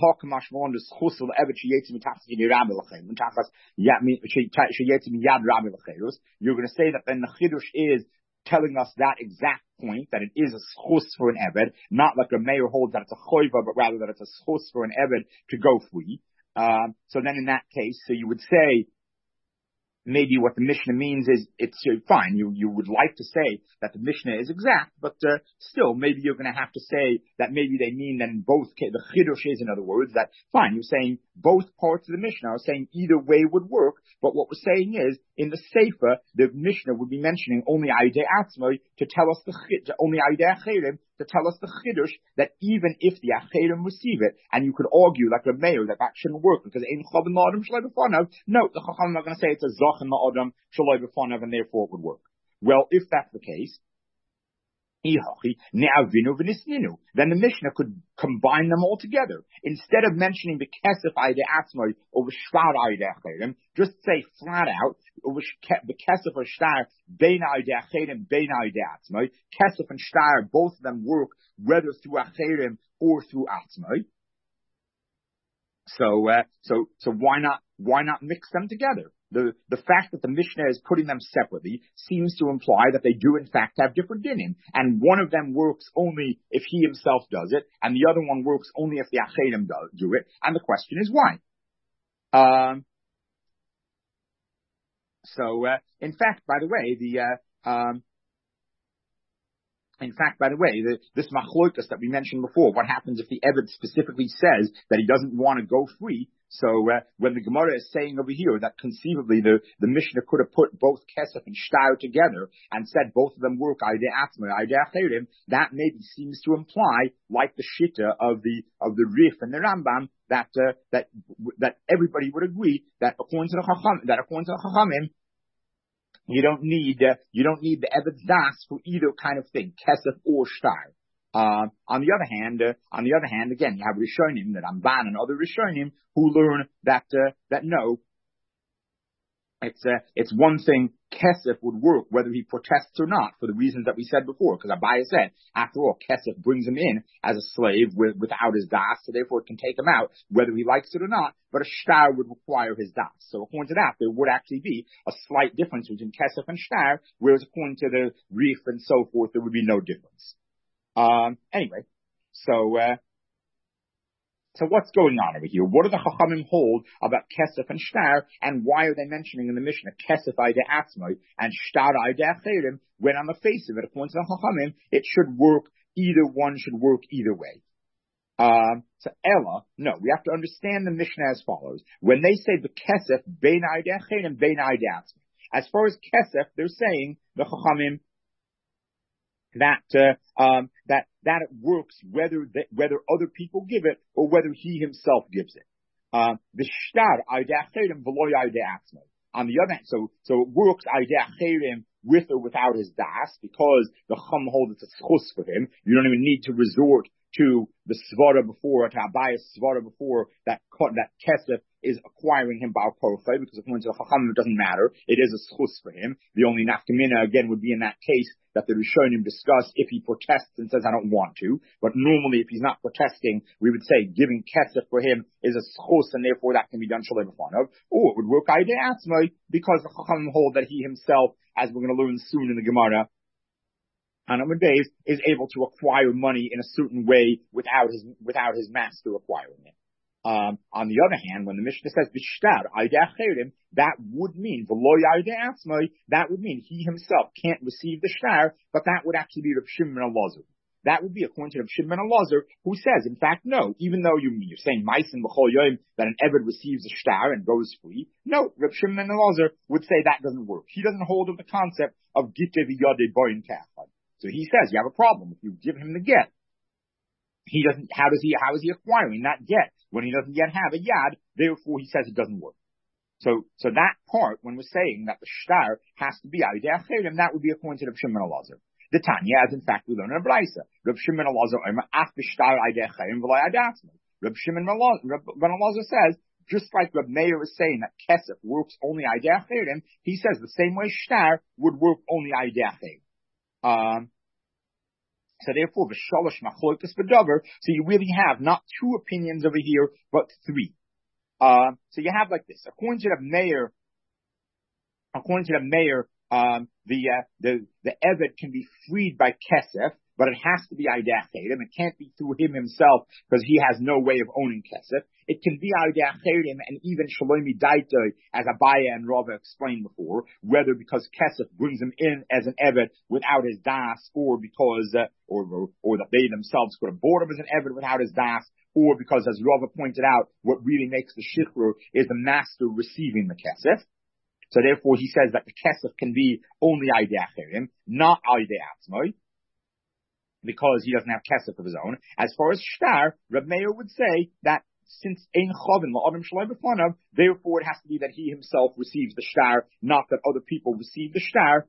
you're going to say that then the Chiddush is telling us that exact point, that it is a schus for an eved, not like a mayor holds that it's a choiva, but rather that it's a schus for an eved to go free. Um, so then in that case, so you would say, maybe what the Mishnah means is, it's uh, fine, you, you would like to say that the Mishnah is exact, but uh, still, maybe you're going to have to say that maybe they mean that in both cases, the Chiddush is, in other words, that fine, you're saying both parts of the Mishnah are saying either way would work, but what we're saying is, in the Sefer, the Mishnah would be mentioning only Aidei Atzmai to tell us the Chiddush, only Aidei Acherim, to tell us the Chiddush, that even if the Acherim receive it, and you could argue like a mayor that that shouldn't work, because Ein Chav and Adam Shalai B'Fanav, no, the Chacham are going to say it's a Zoch and Adam Shalai B'Fanav, and therefore it would work. Well, if that's the case, then the Mishnah could combine them all together. Instead of mentioning the Kesef Aidei Atzmai over Shvar Aidei Acherim, just say flat out, over the Kesef or Shtar, Bein Aidei Acherim, Bein Aidei Atzmai. Kesef and Shtar, both of them work whether through Acherim or through Atzmai. So, uh, so, so why not, why not mix them together? The, the fact that the Mishnah is putting them separately seems to imply that they do in fact have different dinim. And one of them works only if he himself does it, and the other one works only if the Acherim do, do it. And the question is why? Um, so, uh, in fact, by the way, the, uh, um, In fact, by the way, the, this machlokas that we mentioned before, what happens if the Eved specifically says that he doesn't want to go free? So uh, when the Gemara is saying over here that conceivably the, the Mishnah could have put both Kesef and Shtar together and said both of them work Aidei Atzmai, Aidei Acherim, that maybe seems to imply, like the Shitta of the of the Rif and the Rambam, that uh, that that everybody would agree that according to the Chacham, that according to the Chachamim, You don't need uh, you don't need the Evetz Das for either kind of thing, Kesef or Shtar. Uh, on the other hand, uh, on the other hand, again, you have Rishonim, that Ramban and other Rishonim who learn that uh, that no, it's uh, it's one thing. Kesef would work whether he protests or not, for the reasons that we said before. Because Abaye said, after all, Kesef brings him in as a slave with, without his das, so therefore it can take him out whether he likes it or not. But a shtar would require his das. So according to that, there would actually be a slight difference between Kesef and shtar, whereas according to the Rif and so forth, there would be no difference. Um, anyway, so, uh, so what's going on over here? What do the Chachamim hold about Kesef and Shtar, and why are they mentioning in the Mishnah Kesef Aidei Atzmai and Shtar Aidei Acherim, when on the face of it, according to the Chachamim, it should work, either one should work either way. Um, so Ella, no, we have to understand the Mishnah as follows. When they say the Kesef, Bein Aidei Acherim, Bein Aidei Atzmai, as far as Kesef, they're saying, the Chachamim, that uh, um, that that it works whether the, whether other people give it or whether he himself gives it. Uh, the shtar Aidei Acherim v'lo Aidei Atzmai. On the other hand, so so it works Aidei Acherim with or without his das, because the Chum holds it's a schus for him. You don't even need to resort to the svara before, to Abaya's svara before, that that kesef is acquiring him Baal Korcha, because according to the Chachamim it doesn't matter. It is a schus for him. The only nafkamina again would be in that case that the Rishonim discuss if he protests and says, I don't want to. But normally if he's not protesting, we would say giving kesef for him is a schus, and therefore that can be done shalei b'fanav. Or it would work Aidei Atzmai, because the Chachamim hold that he himself, as we're going to learn soon in the Gemara, on Amud Beis, is able to acquire money in a certain way without his without his master acquiring it. Um, on the other hand, when the Mishnah says b'shtar Aidei Acherim, that would mean v'lo Aidei Atzmai, that would mean he himself can't receive the shtar, but that would actually be Reb Shimon ben Elazar. That would be according to Reb Shimon ben Elazar, who says, in fact, no, even though you, you're saying Ma'asen b'chol yom, that an Eved receives a shtar and goes free, no, Reb Shimon ben Elazar would say that doesn't work. He doesn't hold of the concept of gite v'yadei boyin kachad. So he says you have a problem if you give him the get. He doesn't. How does he? How is he acquiring that get when he doesn't yet have a yad? Therefore, he says it doesn't work. So, so that part, when we're saying that the shtar has to be Aidei Acherim, that would be according to Reb Shimon ben Elazar. The Tanya, as in fact we learn in a Brisa, Reb Shimon ben Elazar omer ach b'shtar Aidei Acherim v'lo Aidei Atzmai. Reb Shimon ben Elazar says, just like Reb Meir is saying that kesef works only Aidei Acherim, he says the same way shtar would work only Aidei Acherim. Um, So therefore, v'shalosh machlokas b'davar. So you really have not two opinions over here, but three. Um, so you have like this. According to the mayor, according to the mayor, um, the uh, the the eved can be freed by kesef, but it has to be Aidei Acherim. It can't be through him himself because he has no way of owning kesef. It can be Aidei Acherim and even Shalomi Daitoi, as Abaya and Rava explained before, whether because kesef brings him in as an eved without his das, or because uh, or or that they themselves could have bought him as an eved without his das, or because, as Rava pointed out, what really makes the shichrur is the master receiving the kesef. So therefore, he says that the kesef can be only Aidei Acherim, not Aidei Atzmai, because he doesn't have kesef of his own. As far as shtar, Reb Meir would say that since ein chavin la'adam shalai b'fanav, therefore it has to be that he himself receives the shtar, not that other people receive the shtar,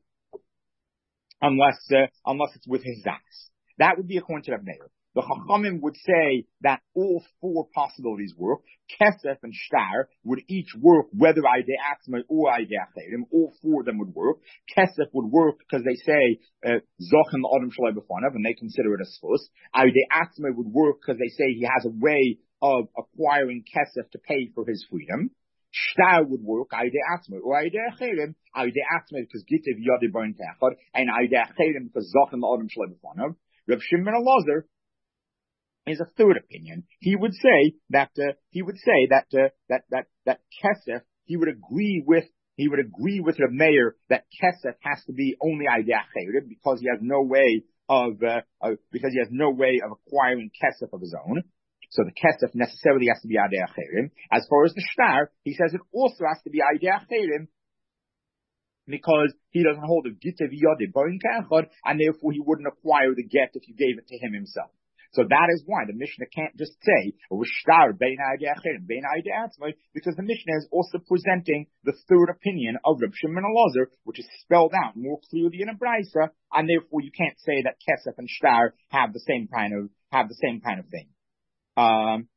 unless uh, unless it's with his das. That would be according to Reb Meir. The Chachamim would say that all four possibilities work. Kesef and shtar would each work, whether Aidei Atzmai or Aidei Acherim. All four of them would work. Kesef would work because they say Zochen la'adam shalai b'fanav, and they consider it a schus. Aidei Atzmai would work because they say he has a way of acquiring kesef to pay for his freedom. Shtar would work Aidei Atzmai or Aidei Acherim. Aidei Atzmai because gitev yadei boyin kachad, and Aidei Acherim because Zochen la'adam shalai b'fanav. Reb Shimon ben Elazar is a third opinion. He would say that uh, he would say that uh, that that that kesef. He would agree with he would agree with Reb Meir that kesef has to be only Aidei Acherim because he has no way of uh, uh, because he has no way of acquiring kesef of his own. So the kesef necessarily has to be Aidei Acherim. As far as the shtar, he says it also has to be Aidei Acherim because he doesn't hold a gitev yadei boyin kachad, and therefore he wouldn't acquire the get if you gave it to him himself. So that is why the Mishnah can't just say, because the Mishnah is also presenting the third opinion of Reb Shimon ben Elazar, which is spelled out more clearly in a Brisa, and therefore you can't say that kesef and shtar have the same kind of, have the same kind of thing. Um,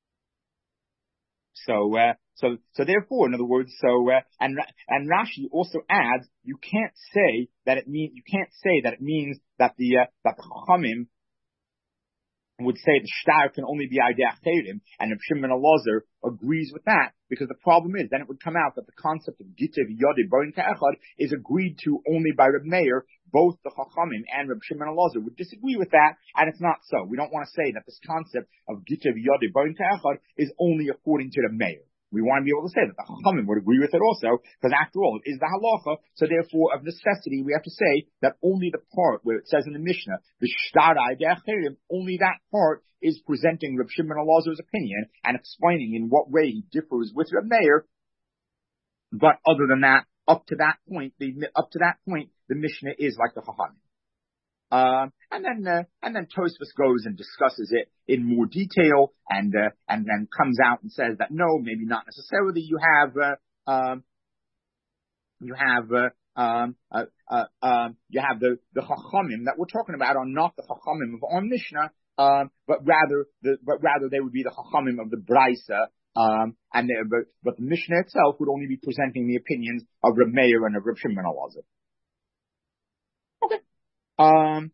so, uh, so, so therefore, in other words, so, uh, and, and Rashi also adds, you can't say that it means, you can't say that it means that the, uh, that the Chachamim would say the shtar can only be Aidei Acherim, and Reb Shimon ben Elazar agrees with that, because the problem is, then it would come out that the concept of gitev yadei boyin ka'echad is agreed to only by Reb Meir. Both the Chachamim and Reb Shimon ben Elazar would disagree with that, and it's not so. We don't want to say that this concept of gitev yadei boyin ka'echad is only according to the Meir. We want to be able to say that the Chachamim would agree with it also, because after all, it is the halacha. So therefore, of necessity, we have to say that only the part where it says in the Mishnah, the shtar Aidei Acherim, only that part is presenting Reb Shimon ben Elazar's opinion and explaining in what way he differs with Reb Meir. But other than that, up to that point, the up to that point, the Mishnah is like the Chachamim. Um, and then, uh, and then Tosfos goes and discusses it in more detail, and uh, and then comes out and says that no, maybe not necessarily. You have, uh, um, you have, uh, um, uh, uh, um, you have the the Chachamim that we're talking about are not the Chachamim of our Mishnah. um, but rather the, but rather they would be the Chachamim of the Braisa, um, and they, but, but the Mishnah itself would only be presenting the opinions of Reb Meir and of Reb Shimon Elazar. Okay. Um,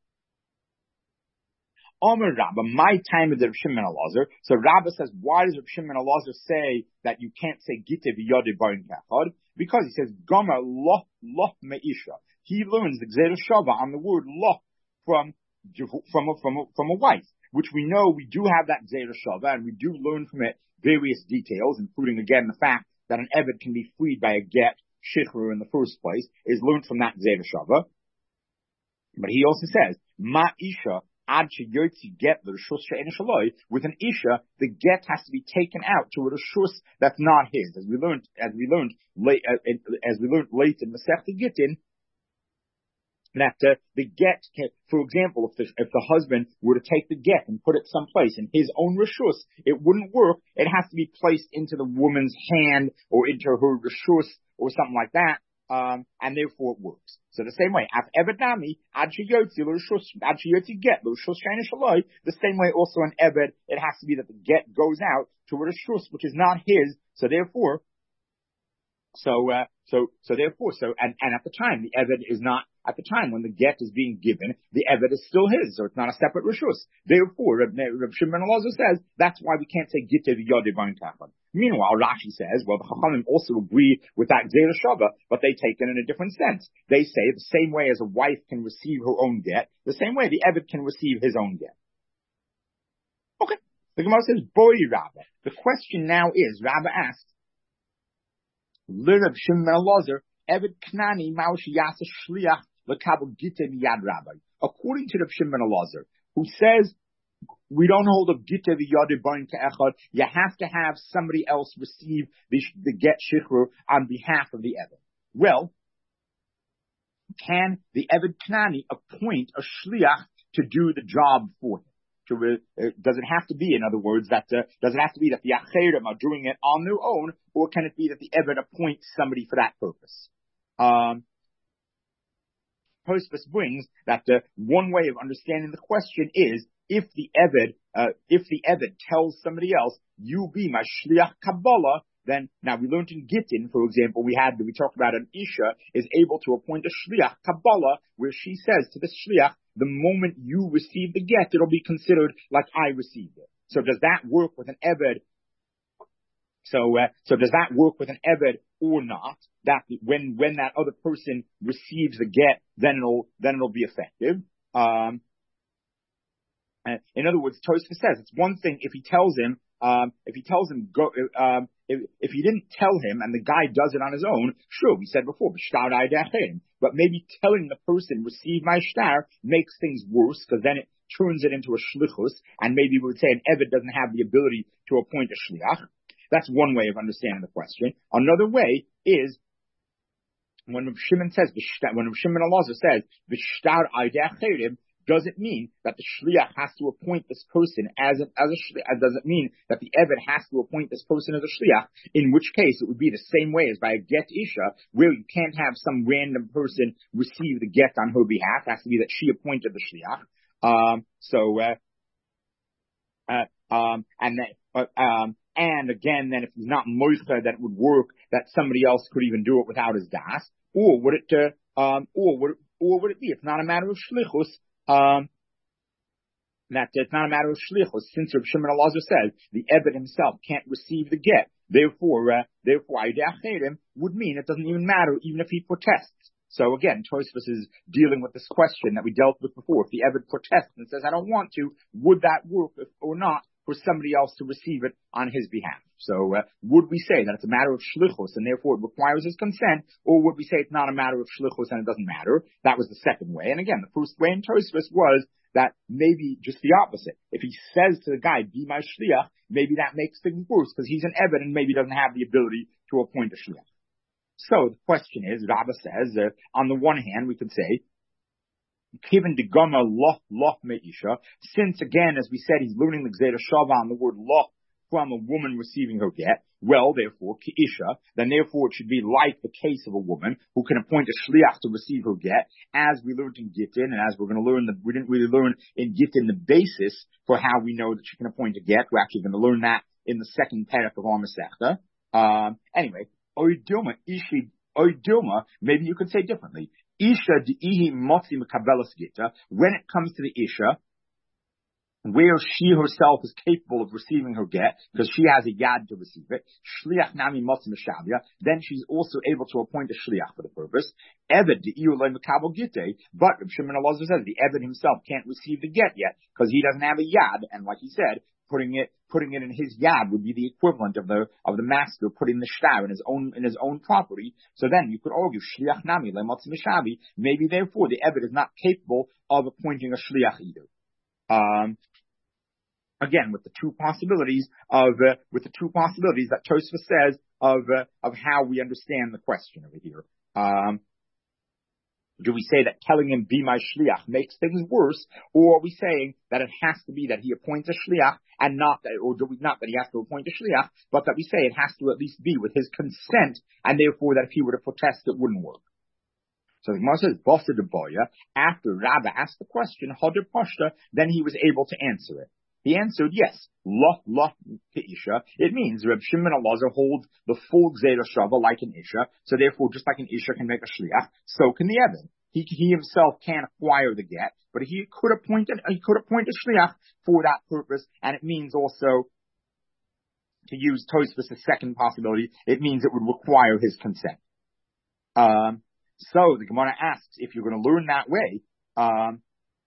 Omer Rabba, my time is Reb Shimon Elazar. So Rabba says, why does Reb Shimon Elazar say that you can't say Gite v'yode barin kechad? Because he says, Gomer loch loch meisha. He learns the Gzeira Shava on the word loch from, from a, from a, from a wife, which we know we do have that Gzeira Shava, and we do learn from it various details, including again the fact that an Eved can be freed by a get, Shichru in the first place, is learned from that Gzeira Shava. But he also says, Ma Isha, Ad Sheyotzi get the Rishus She'en Shaloi, with an Isha, the get has to be taken out to a Rishus that's not his. As we learned, as we learned late, uh, as we learned late in Masechta Gittin, that uh, the get, can, for example, if the, if the husband were to take the get and put it someplace in his own Rishus, it wouldn't work. It has to be placed into the woman's hand or into her Rishus or something like that. Um, and therefore it works. So the same way, af Eved Nami, Ad Sheyotzi l'Rishus, Ad Sheyotzi get l'Rishus She'en Shaloi, the same way also an Eved, it has to be that the get goes out to a Rishus, which is not his, so therefore, so, uh, so, so therefore, so, and, and at the time, the Eved is not, at the time when the get is being given, the Eved is still his, so it's not a separate Rishus. Therefore, Reb, Reb Shimon Elazar says, that's why we can't say Gite v'yode barin kechad. Meanwhile, Rashi says, well, the Chachamim also agree with that Gzeira Shava, but they take it in a different sense. They say the same way as a wife can receive her own get, the same way the Eved can receive his own get. Okay. The Gemara says, Boy Rabba. The question now is, Rabba asks, L'Reb Shimon Elazar, Eved Knani Maush Yasa Shliach L'Kabel Gite Miyad Rabbi. According to Reb Shimon Elazar, who says, we don't hold a Gite v'yode barin kechad. You have to have somebody else receive the, the get shichru on behalf of the Eved. Well, can the Eved Knani appoint a shliach to do the job for him? To, uh, does it have to be, in other words, that uh, does it have to be that the acherim are doing it on their own, or can it be that the Eved appoints somebody for that purpose? Um, Tosfos brings that uh, one way of understanding the question is, if the Eved, uh, if the Eved tells somebody else, you be my shliach Kabbalah, then, now we learned in Gittin, for example, we had, we talked about an Isha is able to appoint a shliach Kabbalah, where she says to the shliach, the moment you receive the get, it'll be considered like I received it. So does that work with an Eved? So, uh, so does that work with an Eved or not? That when, when that other person receives the get, then it'll, then it'll be effective. Um, In other words, Tosfos says it's one thing if he tells him, um, if he tells him go, um, if, if he didn't tell him and the guy does it on his own, sure, we said before, but maybe telling the person receive my shtar makes things worse because then it turns it into a shlichus, and maybe we would say an Eved doesn't have the ability to appoint a shliach. That's one way of understanding the question. Another way is when Reb Shimon says, when Reb Shimon Elazar says, "V'shtar aydei does it mean that the shliach has to appoint this person as a, as a shliach? Does it mean that the Eved has to appoint this person as a shliach? In which case, it would be the same way as by a get isha, where you can't have some random person receive the get on her behalf. It has to be that she appointed the shliach. Um, so, uh, uh, um, and then, uh, um, and again, then if he's not moicha, that it would work that somebody else could even do it without his das, or would it, uh, um, or would, or would it be? It's not a matter of shlichus. Um, that it's not a matter of shlichus, since Reb Shimon Elazar says the Eved himself can't receive the get. Therefore, uh, therefore, Aydei would mean it doesn't even matter, even if he protests. So again, Tosfos is dealing with this question that we dealt with before. If the Eved protests and says, I don't want to, would that work if, or not for somebody else to receive it on his behalf? So uh, would we say that it's a matter of shlichus and therefore it requires his consent, or would we say it's not a matter of shlichus and it doesn't matter? That was the second way. And again, the first way in Tosfos was that maybe just the opposite. If he says to the guy, be my shliach, maybe that makes things worse because he's an Eved and maybe doesn't have the ability to appoint a shliach. So the question is, Rabba says, uh, on the one hand, we could say, Kiven de Goma loch loch meisha, since again, as we said, he's learning the Gzeira Shava on the word loch from a woman receiving her get, well, therefore, Ki'isha, then therefore it should be like the case of a woman who can appoint a shliach to receive her get, as we learned in Gittin, and as we're going to learn, that we didn't really learn in Gittin the basis for how we know that she can appoint a get. We're actually going to learn that in the second parak of our Masechta. Um, anyway, Oidilma, Ishi, Oidilma, maybe you could say differently. Isha di'ihi motzi mekabelas gita, when it comes to the Isha, where she herself is capable of receiving her get, because she has a yad to receive it, shliach nami motzi meshavia, then she's also able to appoint a shliach for the purpose. Eved di'ihu lo mekabel gite, but Shimon Elazar says the Eved himself can't receive the get yet, because he doesn't have a yad, and like he said, putting it, putting it in his yad would be the equivalent of the, of the master putting the shtar in his own, in his own property. So then you could argue, shliach nami le motzi meshavi, maybe therefore the Eved is not capable of appointing a shliach either. Um, Again, with the two possibilities of uh, with the two possibilities that Tosfos says of uh, of how we understand the question over here. Um, do we say that telling him be my shliach makes things worse, or are we saying that it has to be that he appoints a shliach and not that, or do we not that he has to appoint a shliach, but that we say it has to at least be with his consent, and therefore that if he were to protest, it wouldn't work. So the Gemara says, Bosa de Boya, after Rabbah asked the question, Hoder Pashta, then he was able to answer it. He answered, yes, loch loch Isha. It means Reb Shimon Elazar holds the full Gzeira Shava like an Isha, so therefore just like an Isha can make a Shliach, so can the Eved. He, he himself can't acquire the get, but he could appoint it, he could appoint a Shliach for that purpose, and it means also, to use Tosfos' second possibility, it means it would require his consent. Um, so the Gemara asks, if you're going to learn that way, um,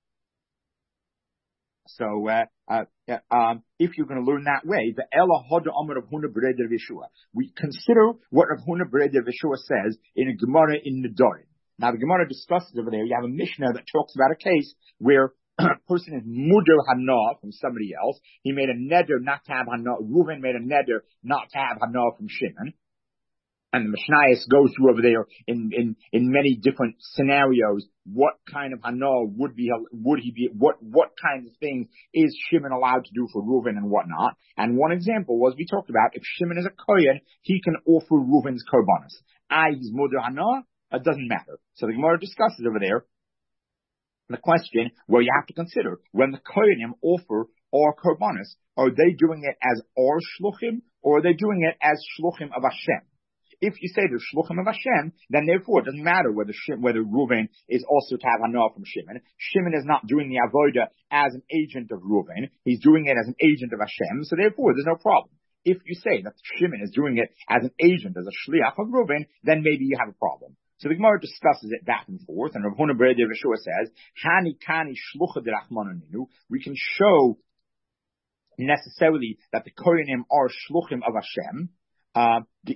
So, uh, uh, um, if you're going to learn that way, the Ela Hoda Amar of Huna Bereder Yeshua, we consider what Rav Huna Bereder Yeshua says in a Gemara in Nedarim. Now, the Gemara discusses over there, you have a Mishnah that talks about a case where a person is Muder Hana from somebody else. He made a neder not to have Hana. Reuven made a neder not to have Hana from Shimon. And the Mishnayos goes through over there in, in, in many different scenarios what kind of hana would be, would he be, what, what kinds of things is Shimon allowed to do for Reuven and whatnot. And one example was we talked about if Shimon is a kohen, he can offer Reuven's korbanos. I, he's muder hana, it doesn't matter. So the Gemara discusses over there the question where you have to consider when the kohenim offer our korbanos, are they doing it as our shluchim or are they doing it as shluchim of Hashem? If you say the shluchim of Hashem, then therefore it doesn't matter whether Shim, whether Reuven is also to have hana from Shimon. Shimon is not doing the avodah as an agent of Reuven; he's doing it as an agent of Hashem. So therefore, there's no problem. If you say that Shimon is doing it as an agent, as a shliach of Reuven, then maybe you have a problem. So the Gemara discusses it back and forth, and Rav Huna Bereder Yeshua says, "Hani kani shlucha derachmananinu." We can show necessarily that the kohenim are shluchim of Hashem. Uh, the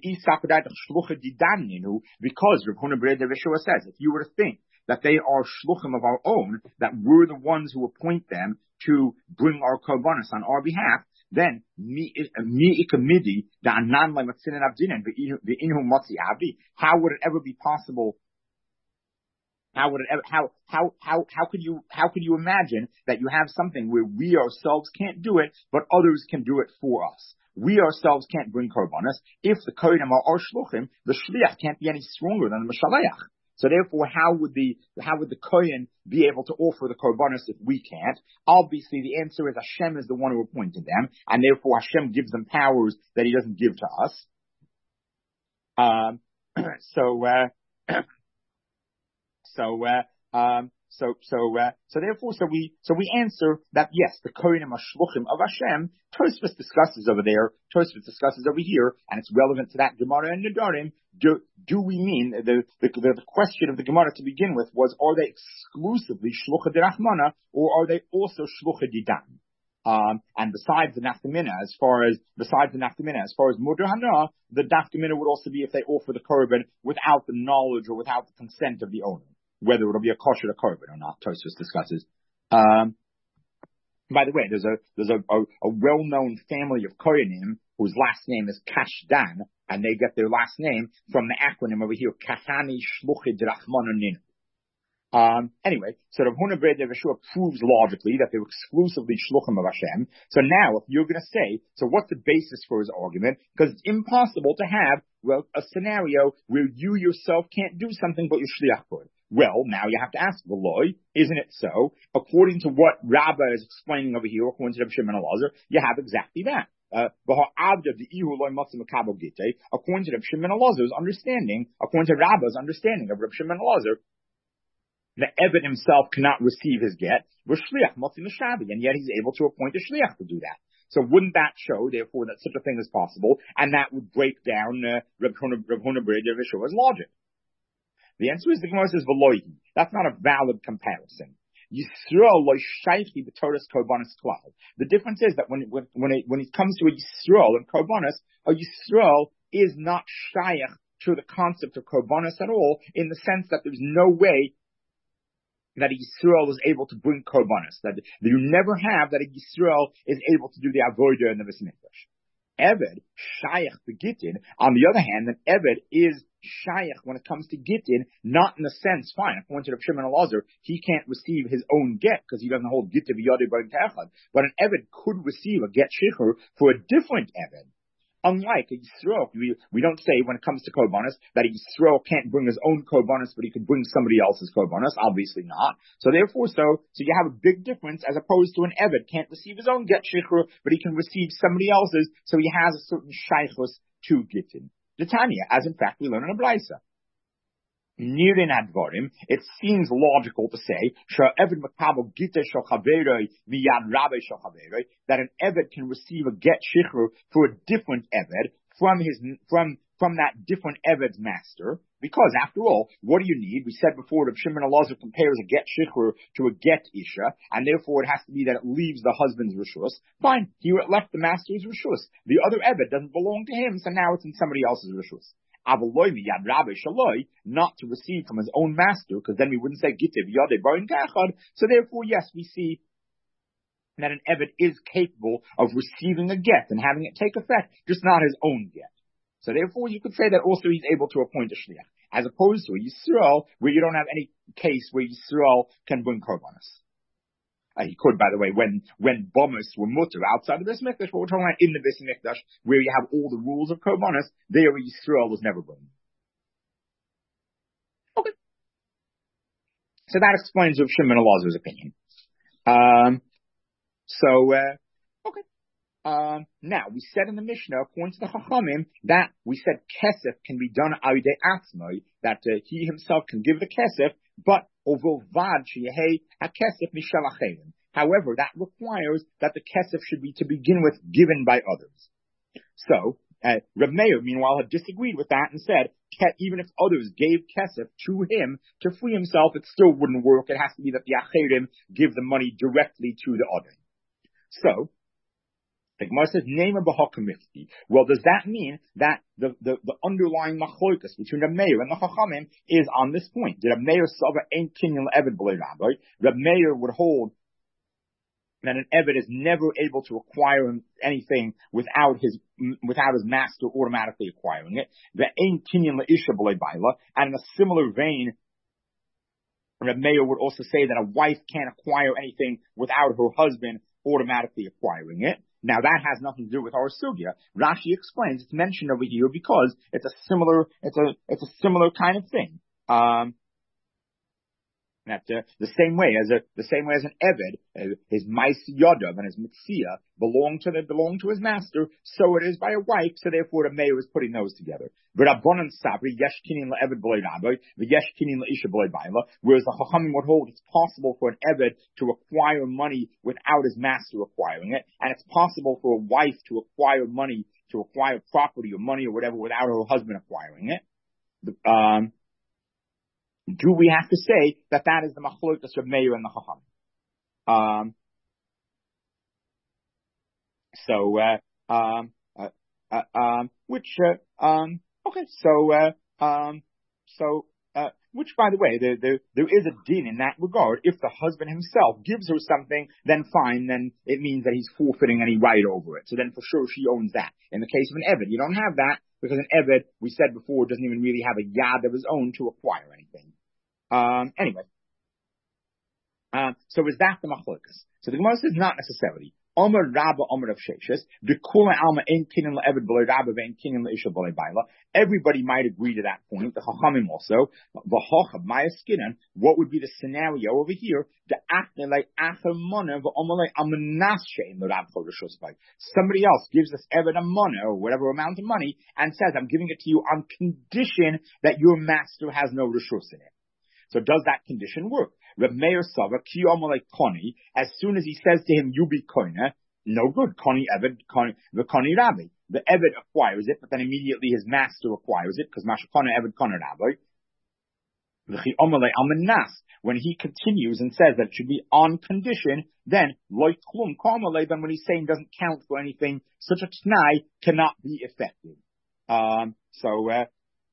because Rav Huna Bereder Yeshua says, if you were to think that they are shluchim of our own, that we're the ones who appoint them to bring our korbanos on our behalf, then mi ikamidi da'anan lematzinin abdinen ve'inhu motzi abdi. How would it ever be possible? How would it ever, how, how, how, how could you, how could you imagine that you have something where we ourselves can't do it, but others can do it for us? We ourselves can't bring korbanos. If the kohenim are our shluchim, the shliach can't be any stronger than the mashaleach. So therefore, how would the, how would the kohen be able to offer the korbanos if we can't? Obviously, the answer is Hashem is the one who appointed them, and therefore Hashem gives them powers that He doesn't give to us. Um, so, uh, so, uh, um, So, so, uh, so therefore, so we, so we answer that yes, the kohenim are shluchim of Hashem. Tosfos discusses over there, Tosfos discusses over here, and it's relevant to that Gemara and Nedarim. Do, do we mean, the, the, the question of the Gemara to begin with was, are they exclusively shlucha derachmana, or are they also shlucha didan? Um, and besides the nafkamina, as far as, besides the nafkamina, as far as muder hana, the nafkamina would also be if they offer the korban without the knowledge or without the consent of the owner. Whether it'll be a kosher korban or not, Tosfos discusses. Um, by the way, there's a there's a, a, a well-known family of kohenim whose last name is Kashdan, and they get their last name from the acronym over here, Kahani Shluchid Rachmananinu. Um, anyway, so Rav Huna Ber Yeshua proves logically that they're exclusively shluchim of Hashem. So now, if you're going to say, so what's the basis for his argument? Because it's impossible to have, well, a scenario where you yourself can't do something but you're shliach for it. Well, now you have to ask, Veloy, isn't it so? According to what Rabbah is explaining over here, according to Rav Shimon Elazar, you have exactly that. Uh, according to Rav Shimon Elazar's understanding, according to Rabbah's understanding of Rav Shimon Elazar, the Eved himself cannot receive his get, and yet he's able to appoint a shliach to do that. So wouldn't that show, therefore, that such a thing is possible, and that would break down uh, Rav Huna Ber Yeshua's logic? The answer is the Gemara says Veloihi. That's not a valid comparison. Yisrael loy shaychi b'toras korbanos klal. The difference is that when when when it, when it comes to a Yisrael and korbanos, a Yisrael is not shayach to the concept of korbanos at all, in the sense that there's no way that a Yisrael is able to bring korbanos. That, that you never have that a Yisrael is able to do the avodah in the Beis Mikdash. Eved, shayach to Gittin, on the other hand, an Eved is shayach when it comes to Gittin, not in the sense, fine, according to Rav Shimon Elazar, he can't receive his own get because he doesn't hold Gittin v'yodei b'yin k'echad, but an Eved could receive a get shichur for a different Eved. Unlike a Yisrael, we, we don't say when it comes to korbanos that a Yisrael can't bring his own korbanos, but he could bring somebody else's korbanos. Obviously not. So therefore, so so you have a big difference as opposed to an Eved can't receive his own get shichur, but he can receive somebody else's. So he has a certain shaychus to Gittin. The Tanya, as in fact we learn in a Braisa. Nirin advarim, it seems logical to say that an Eved can receive a get shichur for a different Eved from his from from that different Eved's master, because after all, what do you need? We said before that Shimon Elazar compares a get shichur to a get isha, and therefore it has to be that it leaves the husband's rishus. Fine, he left the master's rishus. The other Eved doesn't belong to him, so now it's in somebody else's rishus. Not to receive from his own master, because then we wouldn't say Gitiv Yodei Barin Kachad. So therefore, yes, we see that an Eved is capable of receiving a get and having it take effect, just not his own get. So therefore, you could say that also he's able to appoint a shliach, as opposed to a Yisrael, where you don't have any case where Yisrael can bring korbanos. Uh, he could, by the way, when, when bombers were mutter outside the Beis Mikdash, but we're talking about in the Beis Mikdash, where you have all the rules of korbanos, there Yisrael was never burned. Okay. So that explains Rav Shimon Elazar's opinion. Um, so, uh, okay. Um, now, we said in the Mishnah, according to the Chachamim, that we said kesef can be done aydei atzmai, that uh, he himself can give the kesef, but however, that requires that the kesef should be, to begin with, given by others. So, uh, Reb Meir, meanwhile, had disagreed with that and said, even if others gave kesef to him to free himself, it still wouldn't work. It has to be that the acherim give the money directly to the other. So, the Gemara says, Nema b'hakamifti. Well, does that mean that the, the, the underlying machlokas between Reb Meir and the Chachamim is on this point? Did Reb Meir sava ein kinyan le'eved b'lei rabbi? Reb Meir would hold that an Eved is never able to acquire anything without his without his master automatically acquiring it. The ein kinyan le'isha b'lei baila. And in a similar vein, Reb Meir would also say that a wife can't acquire anything without her husband automatically acquiring it. Now that has nothing to do with our sugya. Rashi explains it's mentioned over here because it's a similar, it's a, it's a similar kind of thing. Um, that uh, the same way as a, the same way as an Eved, uh, his mais yodav and his mitzia belong to the, belong to his master, so it is by a wife, so therefore the mayor is putting those together. Whereas the Chachamim would hold it's possible for an Eved to acquire money without his master acquiring it, and it's possible for a wife to acquire money, to acquire property or money or whatever without her husband acquiring it. Um, Do we have to say that that is the machlokas of Meir and the Chachamim? Um, so, uh, um, uh, uh, um, which, uh, um, okay, so, uh, um, so, uh, which, by the way, there, there, there is a din in that regard. If the husband himself gives her something, then fine, then it means that he's forfeiting any right over it. So then for sure she owns that. In the case of an Eved, you don't have that because an Eved, we said before, doesn't even really have a yad of his own to acquire anything. Um, anyway, Uh, so is that the machlokas? So the Gemara says not necessarily. Omer Rabba Omer of Sheshes, B'kula Alma Ein Kinyan LaEved B'lei Rabba Ve'Ein Kinyan LaIsha B'lei Baila. Everybody might agree to that point. The Chachamim also. V'Hochav Maya Skinan. What would be the scenario over here? The Achne Lei Acher Mona V'Omer Lei Amenas Shein L'Rab Chol Rishus Bay. Somebody else gives this Eved a Mona or whatever amount of money and says, I'm giving it to you on condition that your master has no Rishus in it. So does that condition work? Reb Meir Sava, Ki Omalei Koni, as soon as he says to him, you be Koine, no good. Koni Eved, Koni, the Koni Rabbi. The Eved acquires it, but then immediately his master acquires it, because Masha Koni Eved Koni Rabbi. V'chi Omalei Amenas, when he continues and says that it should be on condition, then Loi Klum Komalei, then when he's saying doesn't count for anything, such a T'nai cannot be effective. Um, so, uh,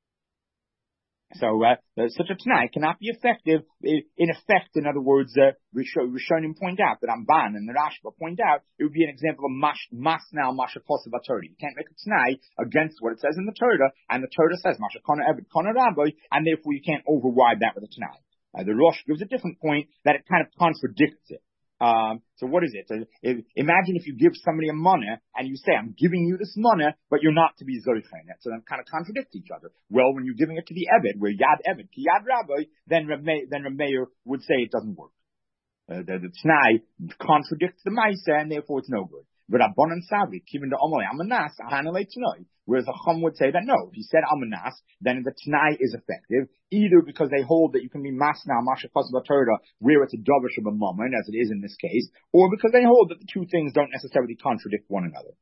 So, uh, such a T'nai cannot be effective. In effect, in other words, uh, Rishonim point out that Ramban and the Rashba point out it would be an example of mash, masnal mashakos of a Torah. You can't make a T'nai against what it says in the Torah, and the Torah says mashakona eved kona rabbi, and therefore you can't override that with a T'nai. Uh, the Rosh gives a different point that it kind of contradicts it. Um, so what is it? So if, imagine if you give somebody a money and you say, I'm giving you this money, but you're not to be zoichein. So them kind of contradict each other. Well, when you're giving it to the Eved, where Yad Eved, Ki Yad Rabbi, then Reb then Reb Meir would say it doesn't work. Uh, the, the T'nai contradicts the Maisa, and therefore it's no good. But Rabbanan Savri, Kivin the Omalei Amanas, Hanalei T'nai. Whereas the Chum would say that no, if he said Amanas, then the T'nai is effective, either because they hold that you can be Masna, Mashakos Torah, where it's a Dovish of a Mammon, as it is in this case, or because they hold that the two things don't necessarily contradict one another.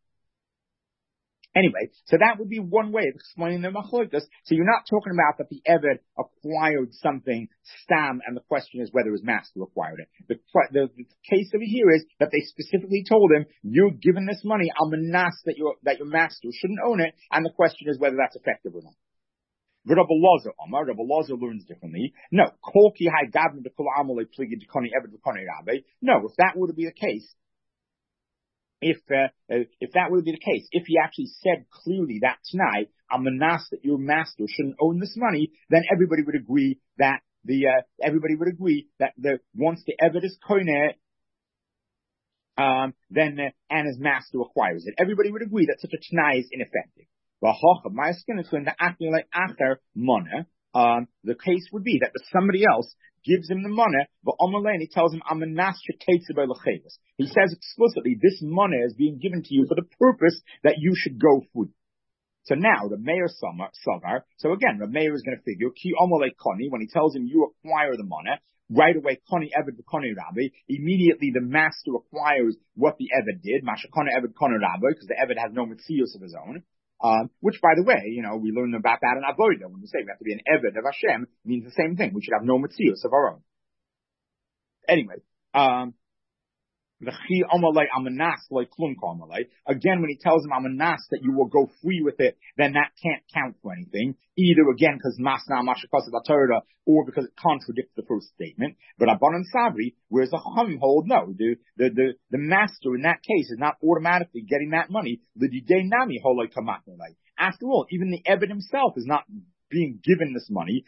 Anyway, so that would be one way of explaining the machlokas. So you're not talking about that the Eved acquired something stam, and the question is whether his master acquired it. The, the, the case over here is that they specifically told him, you're given this money, I'm manas that your that your master shouldn't own it, and the question is whether that's effective or not. Rabbi Lozer Omar, Rabbi Lozer learns differently. No, kolki hai gavna de kol amalei pligi de koni Eved de koni rabbi. No, if that were to be the case. If uh, uh, if that would be the case, if he actually said clearly that tonight, Amanas that your master shouldn't own this money, then everybody would agree that the uh, everybody would agree that the once the Eved is koine, um, then uh, and his master acquires it. Everybody would agree that such a t'nai is ineffective. Um, the case would be that somebody else gives him the money, but Omalei, he tells him, he says explicitly, this money is being given to you for the purpose that you should go free. So now, the Meir Savar, so again, the Meir is going to figure, Ki Omalei Koni, when he tells him you acquire the money, right away, Koni Eved Koni Rabbi, immediately the master acquires what the Eved did, Masha Koni Eved Koni Rabbi, because the Eved has no mitzios of his own. Um, which, by the way, you know, we learned about that in Avodah. When we say we have to be an Eved of Hashem, it means the same thing. We should have no mitzios of our own. Anyway, um, again, when he tells him Amanas that you will go free with it, then that can't count for anything. Either again because Masna Mashakos Torah, or because it contradicts the first statement. But Abban and Sabri, whereas the Chachamim hold no, the, the the the master in that case is not automatically getting that money. After all, even the Eved himself is not being given this money.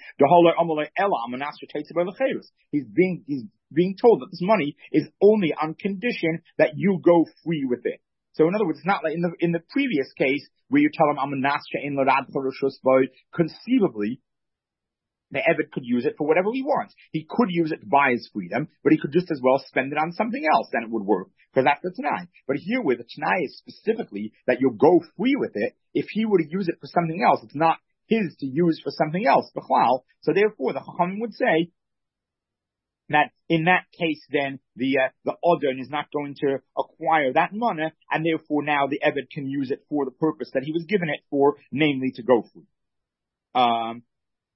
He's being he's being told that this money is only on condition that you go free with it. So in other words, it's not like in the in the previous case where you tell him I'm a nascha in l'rad choroshus boy. Conceivably, the Eved could use it for whatever he wants. He could use it to buy his freedom, but he could just as well spend it on something else, and it would work because that's the T'nai. But here, where the T'nai is specifically that you'll go free with it, if he were to use it for something else, it's not his to use for something else. So therefore, the Chachamim would say that in that case, then the uh, the Odin is not going to acquire that money, and therefore now the Eved can use it for the purpose that he was given it for, namely to go free. Um,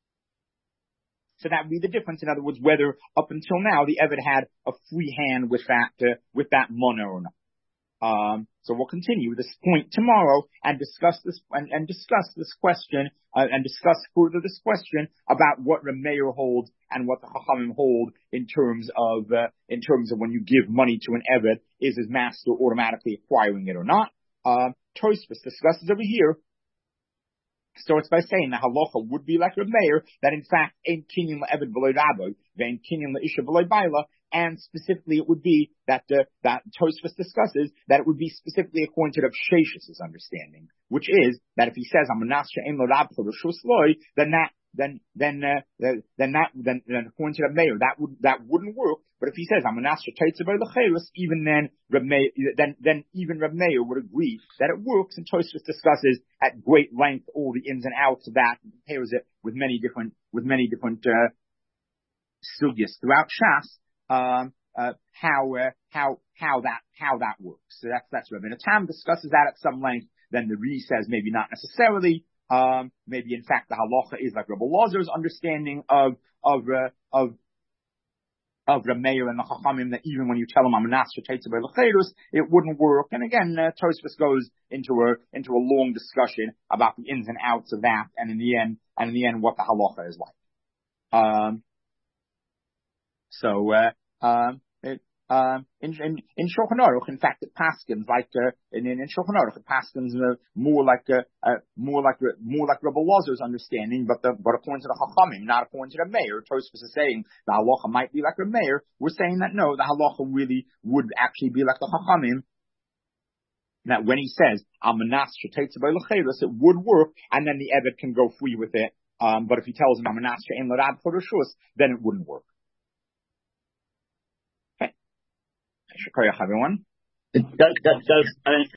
so that would be the difference. In other words, whether up until now the Eved had a free hand with that uh, with that money or not. Um, so we'll continue this point tomorrow and discuss this and, and discuss this question uh, and discuss further this question about what Reb Meir holds and what the Chachamim hold in terms of uh, in terms of when you give money to an Eved, is his master automatically acquiring it or not? Uh, Tosfos discusses over here. Starts by saying the halacha would be like Reb Meir, that in fact, ein kinyan le'eved v'lo rabbi, ve'en kinyan le'isha v'lo baila, and specifically it would be that uh, that Tosfos discusses that it would be specifically according to Rav Shesh's understanding, which is that if he says Amanas she'en lo rab chorashus loy, then that then then uh, then that then, then according to the mayor that would that wouldn't work. But if he says Amanas she'teitzavay lecheirus, even then Reb Meir, then then even Reb Meir would agree that it works. And Tosfos discusses at great length all the ins and outs of that, and compares it with many different with many different uh, sugyas throughout Shas. Um, uh, how uh, how how that how that works. So that's that's Rebbe Tam discusses that at some length. Then the Ri says maybe not necessarily. Um, maybe in fact the halacha is like Rebbe Lazar's understanding of of uh, of of Reb Meir and the Chachamim, that even when you tell them Amanas she'teitzavay lecheirus, it wouldn't work. And again, uh, Tosfos goes into a into a long discussion about the ins and outs of that, and in the end, and in the end, what the halacha is like. Um, so uh, um, it, um, in in in Shulchan Aruch, in fact, it paskins like uh, in in Shulchan Aruch, it paskins uh, more like uh, uh, more like uh, more like Rebbe Lazar's understanding, but the but according to the Chachamim, not according to the Meir. Tosfos is saying the halacha might be like the Meir. We're saying that no, the halacha really would actually be like the Chachamim. That when he says Amanas she'teitzavay lecheirus, it would work, and then the Eved can go free with it. Um, but if he tells him Amanas she'en lo rab chorashus, then it wouldn't work. Okay. Shukayach, everyone. Does, does, does,